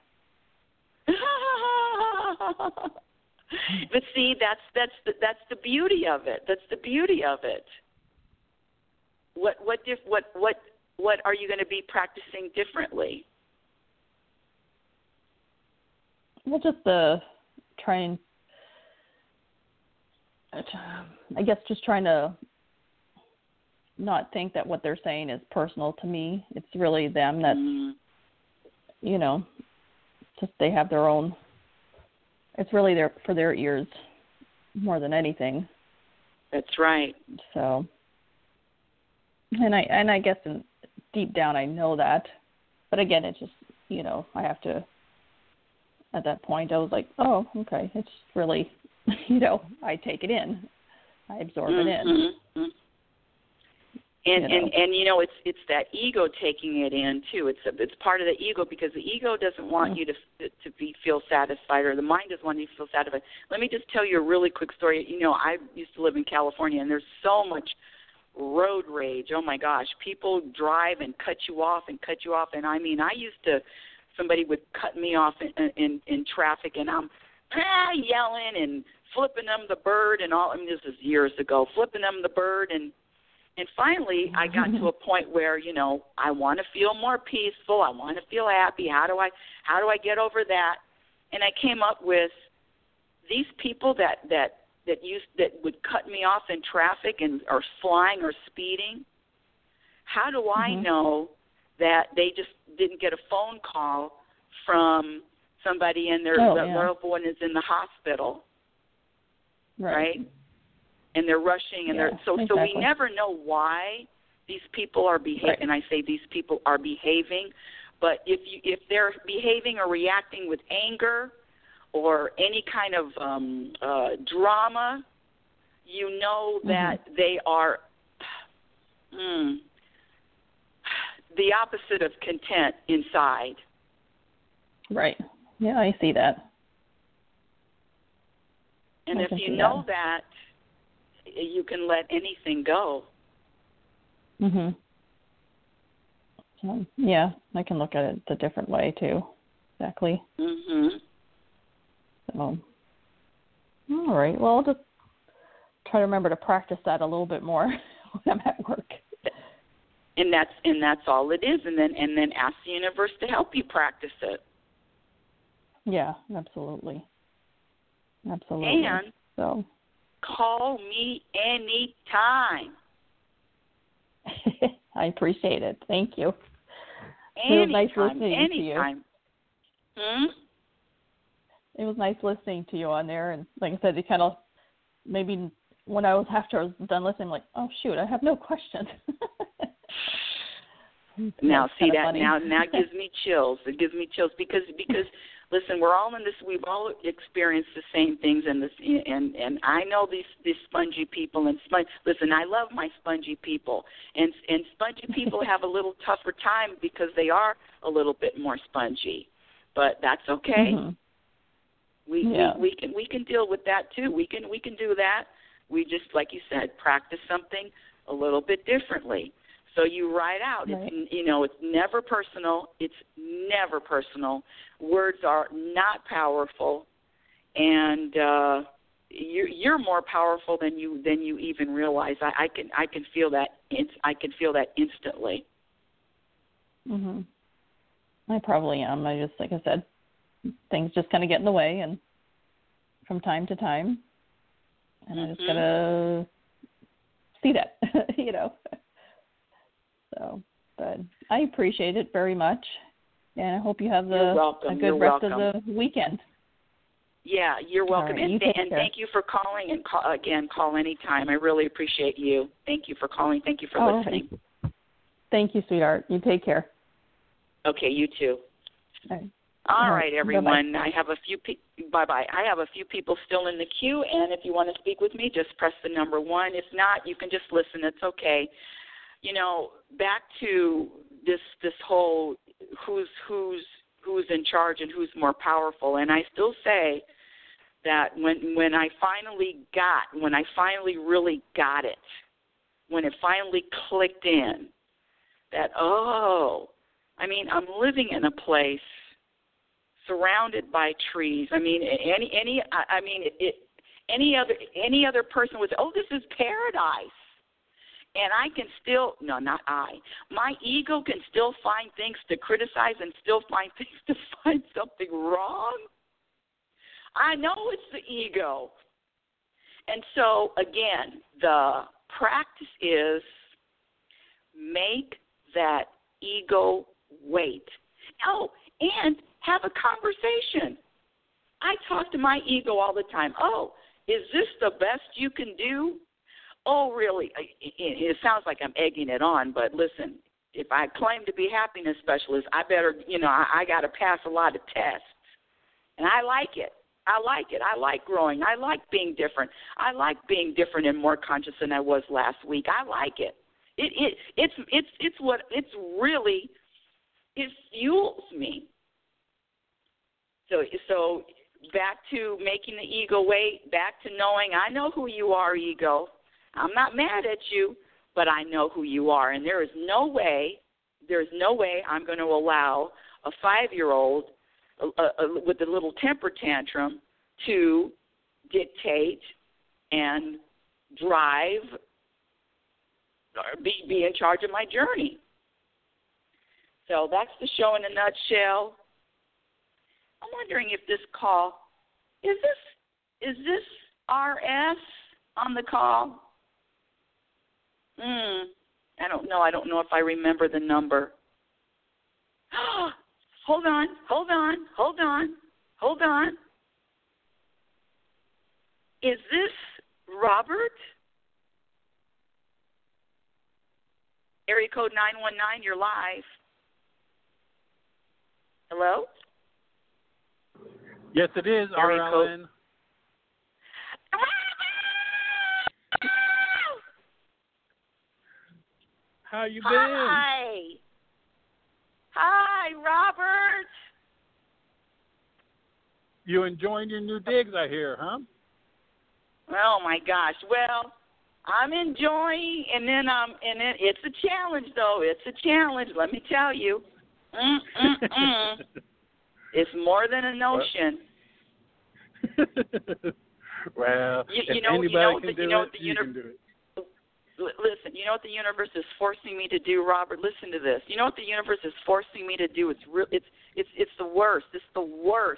But see, that's that's the, that's the beauty of it. That's the beauty of it. What what diff, what what what are you going to be practicing differently? Well, just the trying, I guess just trying to not think that what they're saying is personal to me. It's really them that's, Mm. you know, just they have their own, it's really their for their ears more than anything. That's right. So, and I and I guess in, deep down I know that, but again, it's just, you know, I have to. At that point, I was like, oh, okay, it's really, you know, I take it in, I absorb it in. Mm-hmm. And, You know. and and you know, it's it's that ego taking it in too. It's a, it's part of the ego, because the ego doesn't want Mm. you to to be feel satisfied, or the mind doesn't want you to feel satisfied. Let me just tell you a really quick story. You know, I used to live in California, and there's so much road rage. Oh my gosh, people drive and cut you off and cut you off, and I mean, I used to. Somebody would cut me off in in, in traffic, and I'm ah, yelling and flipping them the bird and all. I mean, this is years ago, flipping them the bird, and and finally I got to a point where, you know, I want to feel more peaceful. I want to feel happy. How do I how do I get over that? And I came up with these people that that that used that would cut me off in traffic and or flying or speeding. How do I Mhm. know that they just didn't get a phone call from somebody and their Oh, the yeah. loved one is in the hospital, Right. right? And they're rushing, and Yeah, they're so so exactly. we never know why these people are behaving. Right. And I say these people are behaving, but if you if they're behaving or reacting with anger or any kind of um, uh, drama, you know that Mhm. they are. Mm, the opposite of content inside. Right. Yeah, I see that. And I if can you see know that. that, you can let anything go. Mhm. So, yeah, I can look at it a different way too. Exactly. Mhm. So, all right. Well, I'll just try to remember to practice that a little bit more when I'm at work. And that's and that's all it is. And then and then ask the universe to help you practice it. Yeah, absolutely. Absolutely. And so, call me anytime. I appreciate it. Thank you. It was nice Anytime. listening to you. Anytime. Hmm? It was nice listening to you on there, and like I said, it kind of maybe when I was after I was done listening, I'm like, oh shoot, I have no questions. Now, That's see kinda that funny. now now gives me chills. It gives me chills because because listen, we're all in this. We've all experienced the same things, and this and and I know these these spongy people and sponge. Listen, I love my spongy people, and and spongy people have a little tougher time because they are a little bit more spongy, but that's okay. Mhm. We, Yeah. we we can we can deal with that too. We can we can do that. We just, like you said, practice something a little bit differently. So you write out. Right. It's you know it's never personal. It's never personal. Words are not powerful, and uh, you're you're more powerful than you than you even realize. I, I can I can feel that. It's, I can feel that instantly. Mhm. I probably am. I just, like I said, things just kind of get in the way, and from time to time, and I just Mhm. gotta see that, you know. So, but I appreciate it very much, and I hope you have the, a good You're rest welcome. of the weekend. Yeah, you're welcome. Right, and you th- take and care. thank you for calling. And call, again, call anytime. I really appreciate you. Thank you for calling. Thank you for All listening. right. Thank you, sweetheart. You take care. Okay, you too. All right, All All right, right. everyone. I have a few pe- bye-bye. I have a few people still in the queue, and if you want to speak with me, just press the number one. If not, you can just listen. It's okay. You know, back to this this whole who's who's who's in charge and who's more powerful. And I still say that when when I finally got, when I finally really got it, when it finally clicked in, that, oh, I mean, I'm living in a place surrounded by trees. I mean, any any I mean, it, it, any other any other person would say, oh, this is paradise. And I can still, no, not I, my ego can still find things to criticize and still find things to find something wrong. I know it's the ego. And so, again, the practice is make that ego wait. Oh, and have a conversation. I talk to my ego all the time. Oh, is this the best you can do? Oh, really? It sounds like I'm egging it on, but listen, if I claim to be a happiness specialist, I better, you know, I, I got to pass a lot of tests. And I like it. I like it. I like growing. I like being different. I like being different and more conscious than I was last week. I like it. It it it's it's it's what it's really it fuels me. So so back to making the ego wait, back to knowing I know who you are, ego. I'm not mad at you, but I know who you are, and there is no way, there is no way I'm going to allow a five-year-old uh, uh, with a little temper tantrum to dictate and drive, or be be in charge of my journey. So that's the show in a nutshell. I'm wondering if this call is this is this R S on the call? Hmm. I don't know. I don't know if I remember the number. Hold on. Hold on. Hold on. Hold on. Is this Robert? Area code nine one nine, you're live. Hello? Yes, it is, R. Ellen. How you been? Hi. Hi, Robert. You enjoying your new digs, I hear, huh? Oh my gosh. Well, I'm enjoying, and then um, and then it's a challenge, though. It's a challenge. Let me tell you. Mm mm mm. It's more than a notion. Well, you, if you know, anybody you know, can the, do you know it, the you uni- can do it. Listen, you know what the universe is forcing me to do, Robert? Listen to this. You know what the universe is forcing me to do? It's real. It's it's it's the worst. It's the worst.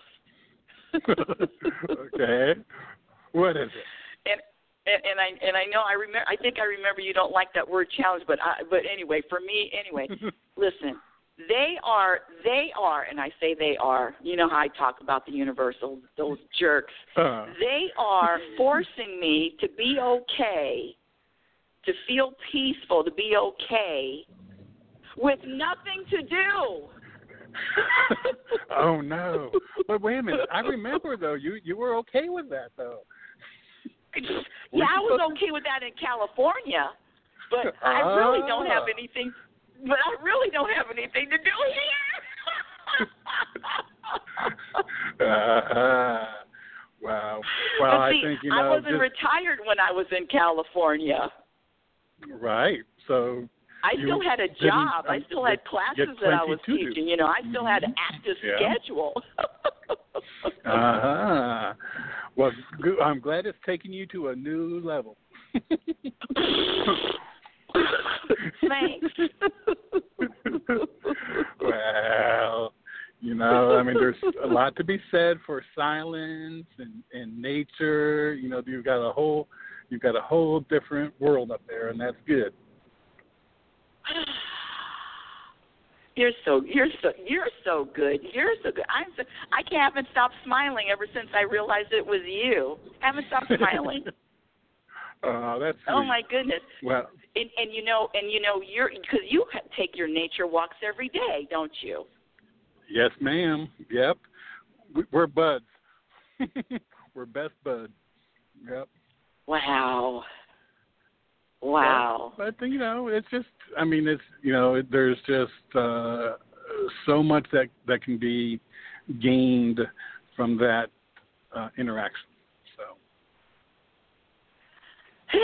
Okay. What is it? And, and and I and I know I remember. I think I remember you don't like that word challenge, but I, but anyway, for me, anyway, listen. They are, they are, and I say they are. You know how I talk about the universe, those, those jerks. Uh. They are forcing me to be okay, to feel peaceful, to be okay, with nothing to do. Oh no! But wait a minute. I remember though. You you were okay with that though. Yeah, I was okay with that in California, but I really don't have anything. But I really don't have anything to do here. uh, wow. Well, but see, I think you know. I wasn't just, retired when I was in California. Right. So. I still had a job. I still had classes that I was teaching. You know, I still had an active yeah. schedule. uh-huh. Well, good. I'm glad it's taking you to a new level. Thanks. Well, you know, I mean, there's a lot to be said for silence and, and nature. You know, you've got a whole you've got a whole different world up there, and that's good. You're so you're so you're so good. You're so good. I'm so, I haven't stopped smiling ever since I realized it was you. Haven't stopped smiling. Oh, uh, that's sweet. Oh my goodness. Well, and, and you know, and you know, you're because you take your nature walks every day, don't you? Yes, ma'am. Yep. We're buds. We're best buds. Yep. Wow. Wow. But, but, you know, it's just, I mean, it's, you know, it, there's just uh, so much that, that can be gained from that uh, interaction. So.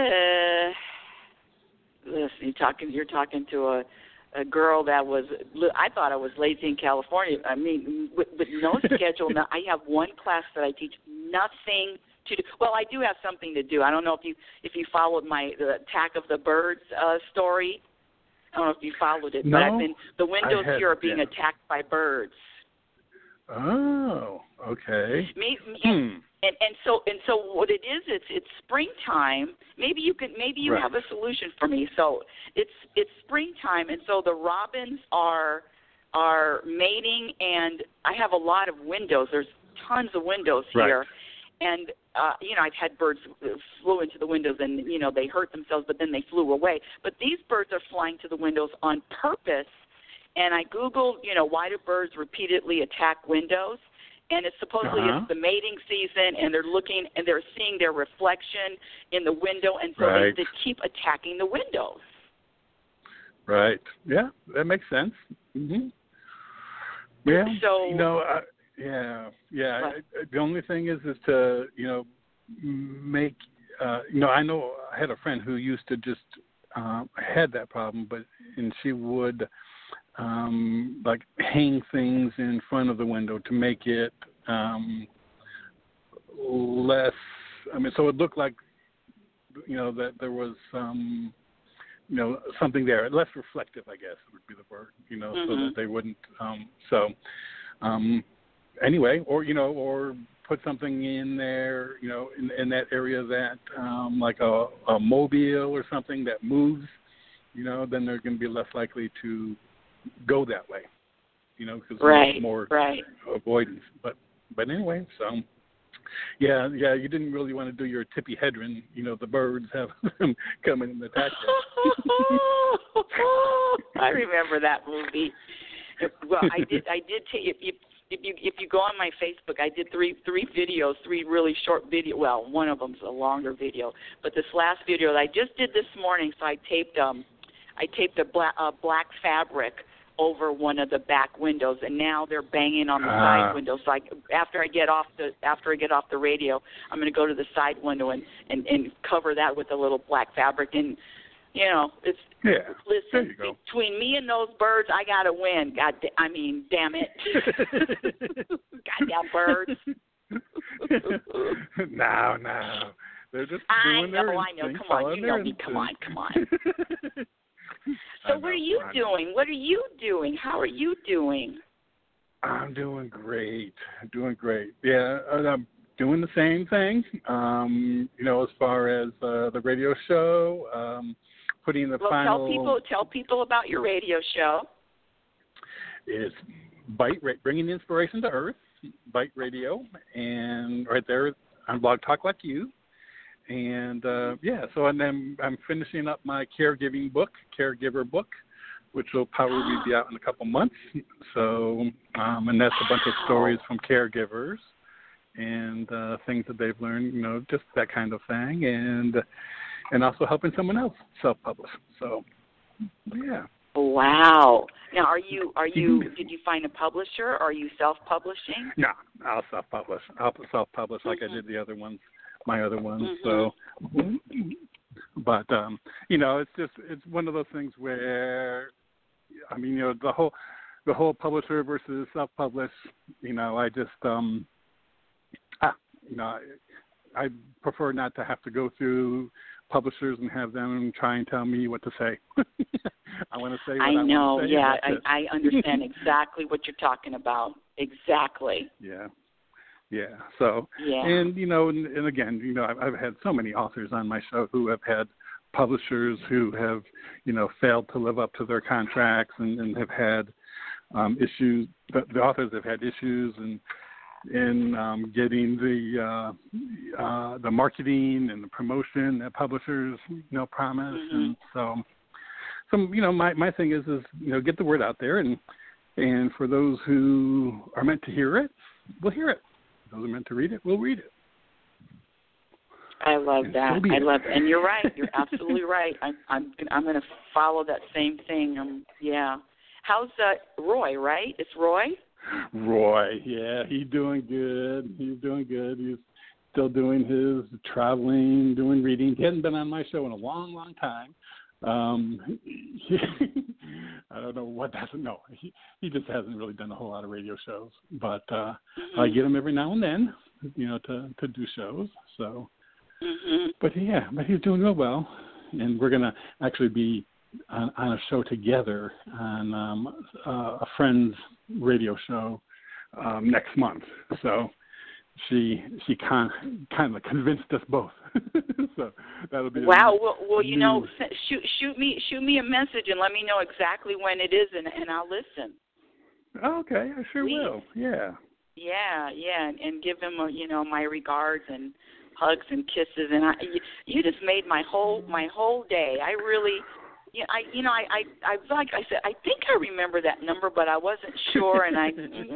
Listen, you're talking, you're talking to a, a girl that was, I thought I was lazy in California. I mean, with, with no schedule. Now, I have one class that I teach, nothing to do. Well, I do have something to do. I don't know if you if you followed my the Attack of the Birds uh, story. I don't know if you followed it, no, but I've been the windows had, here are being yeah. attacked by birds. Oh, okay. Me, hmm. and, and and so and so what it is, it's it's springtime. Maybe you can maybe you right. have a solution for me. So it's it's springtime, and so the robins are are mating, and I have a lot of windows. There's tons of windows right. here. And, uh, you know, I've had birds flew into the windows and, you know, they hurt themselves, but then they flew away. But these birds are flying to the windows on purpose. And I Googled, you know, why do birds repeatedly attack windows? And it's supposedly uh-huh. it's the mating season, and they're looking and they're seeing their reflection in the window, and so right. they, they keep attacking the windows. Right. Yeah, that makes sense. Mm-hmm. Yeah. So, you know, uh, yeah, yeah. I, the only thing is, is to, you know, make, uh, you know, I know I had a friend who used to just uh, had that problem, but and she would um, like hang things in front of the window to make it um, less. I mean, so it looked like, you know, that there was um, you know, something there, less reflective, I guess would be the word, you know, mm-hmm. so that they wouldn't. Um, so. Um, Anyway, or, you know, or put something in there, you know, in, in that area that, um, like a, a mobile or something that moves, you know, then they're going to be less likely to go that way, you know, because right, there's more right. avoidance. But, but anyway, so, yeah, yeah, you didn't really want to do your Tippi Hedren, you know, the birds have them come in and attack you. I remember that movie. Well, I did, I did take, if you, If you if you go on my Facebook, I did three three videos, three really short video. Well, one of them's a longer video, but this last video that I just did this morning, so I taped um, I taped a black uh, black fabric over one of the back windows, and now they're banging on the uh. side window. So I, after I get off the after I get off the radio, I'm going to go to the side window and, and and cover that with a little black fabric. And you know, it's yeah. Listen, between me and those birds, I gotta win. God, I mean, damn it, goddamn birds. no, no, they're just I doing know, their I know. instinct, Come on, you know me. Come on, come on. So, what are you doing? What are you doing? How are you doing? I'm doing great. Doing great. Yeah, I'm doing the same thing. Um, you know, as far as uh, the radio show. Um, Putting the well, final. tell people tell people about your radio show. It's Bite Bringing Inspiration to Earth, Bite Radio, and right there on Blog Talk Like You, and uh, yeah. So and then I'm finishing up my caregiving book, Caregiver book, which will probably be out in a couple months. So um, and that's a bunch of stories from caregivers and uh, things that they've learned, you know, just that kind of thing, and. And also helping someone else self-publish. So, yeah. Wow. Now, are you are you did you find a publisher? Or are you self-publishing? No, I'll self-publish. I'll self-publish mm-hmm. like I did the other ones, my other ones. Mm-hmm. So, but um, you know, it's just it's one of those things where, I mean, you know, the whole the whole publisher versus self-publish. You know, I just um, ah, you know, I, I prefer not to have to go through publishers and have them try and tell me what to say. I want to say what I, I know, want to say. yeah, I, I understand exactly what you're talking about. Exactly. Yeah. Yeah. So, Yeah. and, you know, and, and again, you know, I've, I've had so many authors on my show who have had publishers who have, you know, failed to live up to their contracts and, and have had um, issues. The, the authors have had issues in, in um, getting the uh, uh, the marketing and the promotion that publishers, you know, promise. Mm-hmm. And so, some, you know, my, my thing is, is, you know, get the word out there. And, and for those who are meant to hear it, we'll hear it. Those who are meant to read it, we'll read it. I love And that. so be I it. love, and you're right. You're absolutely right. I'm I'm I'm going to follow that same thing. Um, yeah. How's uh, Roy? Right? It's Roy. Roy, yeah, he's doing good. He's doing good. He's still doing his traveling, doing reading. He hasn't been on my show in a long, long time. Um, he, I don't know what that's. No, he he just hasn't really done a whole lot of radio shows. But uh, Mm-hmm. I get him every now and then, you know, to to do shows. So, Mm-hmm. but yeah, but he's doing real well, and we're gonna actually be on, on a show together on um, uh, a friend's radio show um, next month. So she she kind kind of convinced us both. So that'll be Wow. A, well, well, you new, know, s- shoot shoot me shoot me a message and let me know exactly when it is, and, and I'll listen. Okay, I sure Please. will. Yeah. Yeah, yeah, and, and give him, a, you know, my regards and hugs and kisses. And I, you, you just made my whole my whole day. I really, you know, I, you know, I, I, I like I said, I think I remember that number, but I wasn't sure, and I.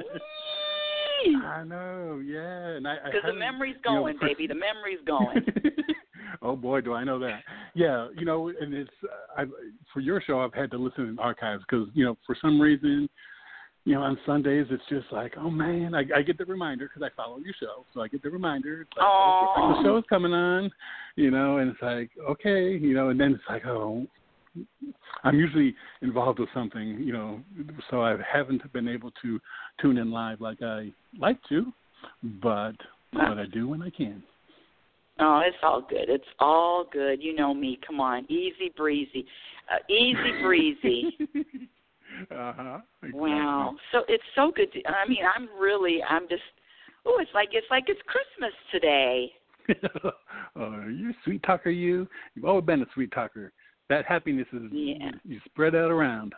I know, yeah, and I Because the memory's going, you know, baby. The memory's going. Oh boy, do I know that! Yeah, you know, and it's uh, I for your show, I've had to listen in archives because you know for some reason, you know, on Sundays it's just like, oh man, I, I get the reminder because I follow your show, so I get the reminder. It's like, oh, the show's coming on, you know, and it's like, okay, you know, and then it's like, oh. I'm usually involved with something, you know, so I haven't been able to tune in live like I like to, but but I do when I can. Oh, it's all good. It's all good. You know me. Come on, easy breezy, uh, easy breezy. uh huh. Exactly. Wow. So it's so good. To, I mean, I'm really. I'm just. Oh, it's like it's like it's Christmas today. Oh, you sweet talker, you. You've always been a sweet talker. That happiness is yeah. you spread out around.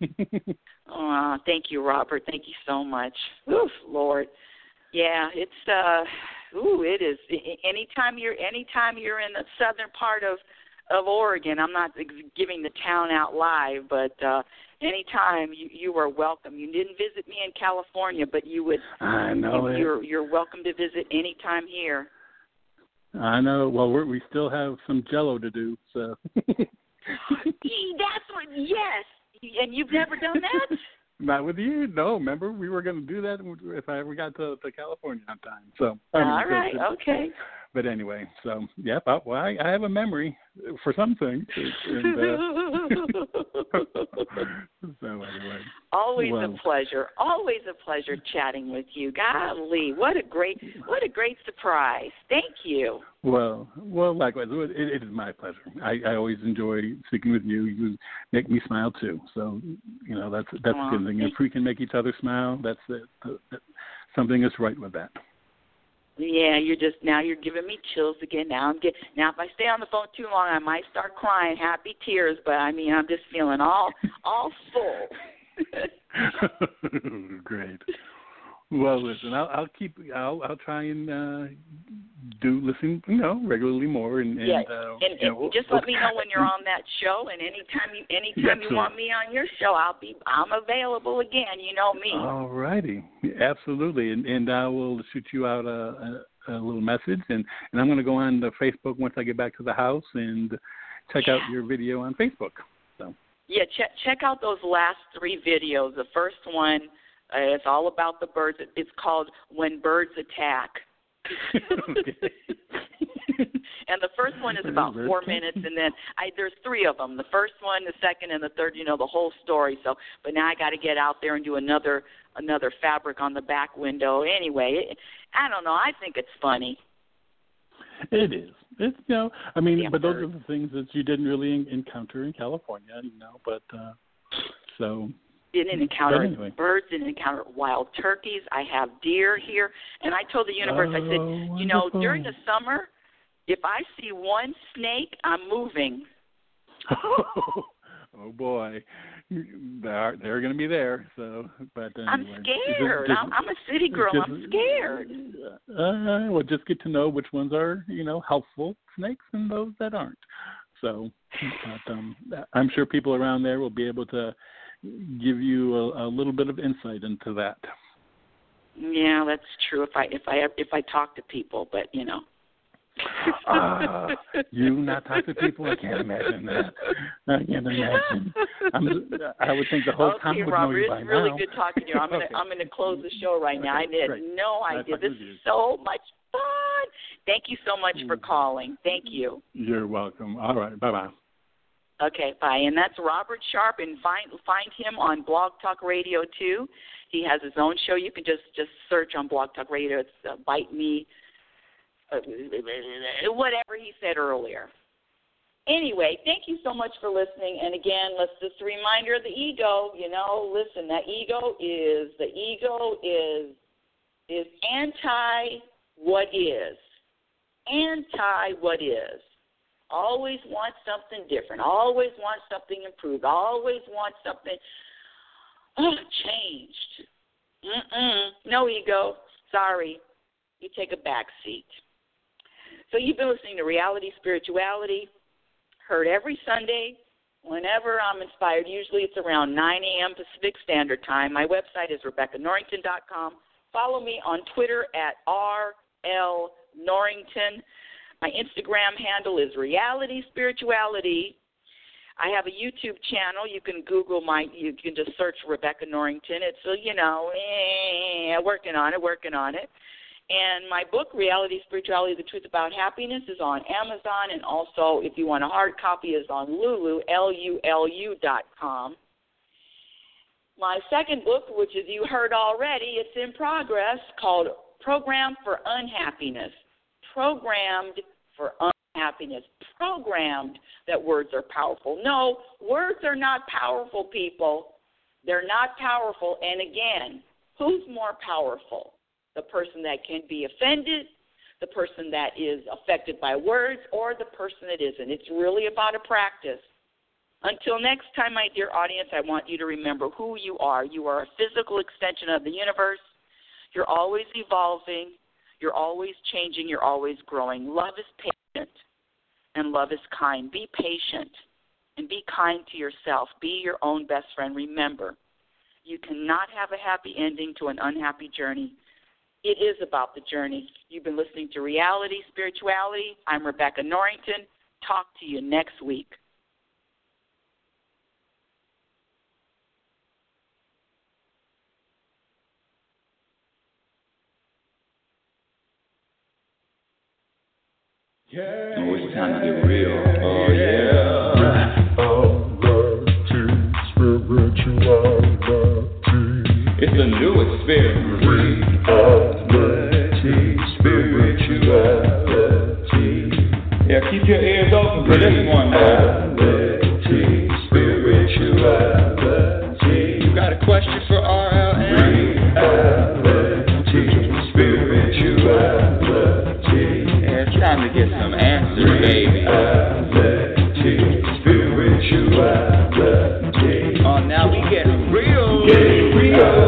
Oh, thank you, Robert. Thank you so much. Oof, Lord. Yeah, it's uh, ooh, it is. Anytime you're, anytime you're in the southern part of, of Oregon, I'm not giving the town out live, but uh, anytime you, you are welcome. You didn't visit me in California, but you would. I know you, it. You're you're welcome to visit anytime here. I know. Well, we're, we still have some Jello to do, so. That's what. Yes, and you've never done that. Not with you, no. Remember, we were going to do that if I ever got to, to California on time. So. I mean, All right. but, Okay. But anyway, so yep. I, well, I, I have a memory for some things. And, uh, so anyway. Always well, a pleasure. Always a pleasure chatting with you. Golly, what a great, what a great surprise. Thank you. Well, well, likewise. It, it is my pleasure. I, I always enjoy speaking with you. You make me smile too. So, you know, that's that's Aww. a good thing. If we can make each other smile, that's it. Something is right with that. Yeah, you're just now you're giving me chills again. Now I'm get now if I stay on the phone too long, I might start crying, happy tears. But I mean, I'm just feeling all all full. Great. Well, listen, I'll, I'll keep. I'll I'll try and uh, do listen, you know, regularly more. And, and yeah, uh, and, you and know, just let me know when you're on that show. And anytime you anytime you want me on your show, I'll be I'm available again. You know me. All righty, absolutely. And and I will shoot you out a, a, a little message, and, and I'm going to go on to Facebook once I get back to the house and check yeah. out your video on Facebook. So. Yeah, check check out those last three videos. The first one. Uh, it's all about the birds. It's called When Birds Attack. And the first one is about four minutes, and then I, there's three of them. The first one, the second, and the third. You know the whole story. So, but now I got to get out there and do another another fabric on the back window. Anyway, it, I don't know. I think it's funny. It is. It's you know. I mean, Damn but those bird. are the things that you didn't really encounter in California, you know. But uh, so. Didn't encounter anyway. birds, didn't encounter wild turkeys. I have deer here. And I told the universe, oh, I said, wonderful. you know, during the summer, if I see one snake, I'm moving. Oh boy, they're they're going to be there. So, but anyway. I'm scared. Just, just, I'm, I'm a city girl. just, I'm scared. Uh, well, just get to know which ones are, you know, helpful snakes and those that aren't. So, but, um, I'm sure people around there will be able to give you a, a little bit of insight into that. Yeah, that's true. If I if I if I talk to people, but you know. uh, you not talk to people? I can't imagine that. I can't imagine. I'm, I would think the whole okay, town would Robert, know you by it's really now. good talking to you. I'm gonna okay. I'm gonna close the show right now. Okay, I had great. no Nice idea. talking This with you. is so much fun. Thank you so much for calling. Thank you. You're welcome. All right. Bye bye. Okay, bye. And that's Robert Sharp, and find find him on Blog Talk Radio too. He has his own show. You can just just search on Blog Talk Radio. It's uh, Bite Me. Uh, whatever he said earlier. Anyway, thank you so much for listening. And again, let's just a reminder of the ego. You know, listen, that ego is the ego is is anti what is, anti what is. Always want something different. Always want something improved. Always want something oh, changed. Mm-mm. No ego. Sorry. You take a back seat. So you've been listening to Reality Spirituality, heard every Sunday whenever I'm inspired. Usually it's around nine a.m. Pacific Standard Time. My website is Rebecca Norrington dot com. Follow me on Twitter at R L Norrington. My Instagram handle is Reality Spirituality. I have a YouTube channel. You can Google my, you can just search Rebecca Norrington. It's, you know, eh, working on it, working on it. And my book, Reality Spirituality, The Truth About Happiness, is on Amazon. And also, if you want a hard copy, is on Lulu, L U L U dot com. My second book, which as you heard already, it's in progress, called Programmed for Unhappiness. Programmed for Unhappiness. Programmed that words are powerful. No, words are not powerful, people. They're not powerful. And again, who's more powerful? The person that can be offended, the person that is affected by words, or the person that isn't. It's really about a practice. Until next time, my dear audience, I want you to remember who you are. You are a physical extension of the universe. You're always evolving. You're always changing. You're always growing. Love is patient, and love is kind. Be patient, and be kind to yourself. Be your own best friend. Remember, you cannot have a happy ending to an unhappy journey. It is about the journey. You've been listening to Reality Spirituality. I'm Rebecca Norrington. Talk to you next week. Oh, it's time to get real. Oh, yeah. It's a new experience. Reality, spirituality. Yeah, keep your ears open for this one, man. Reality, spirituality. You got a question for R L N? Reality, spirituality. Yeah, it's time to get some answers, baby. Reality, spirituality. Oh, now we getting real. Getting real.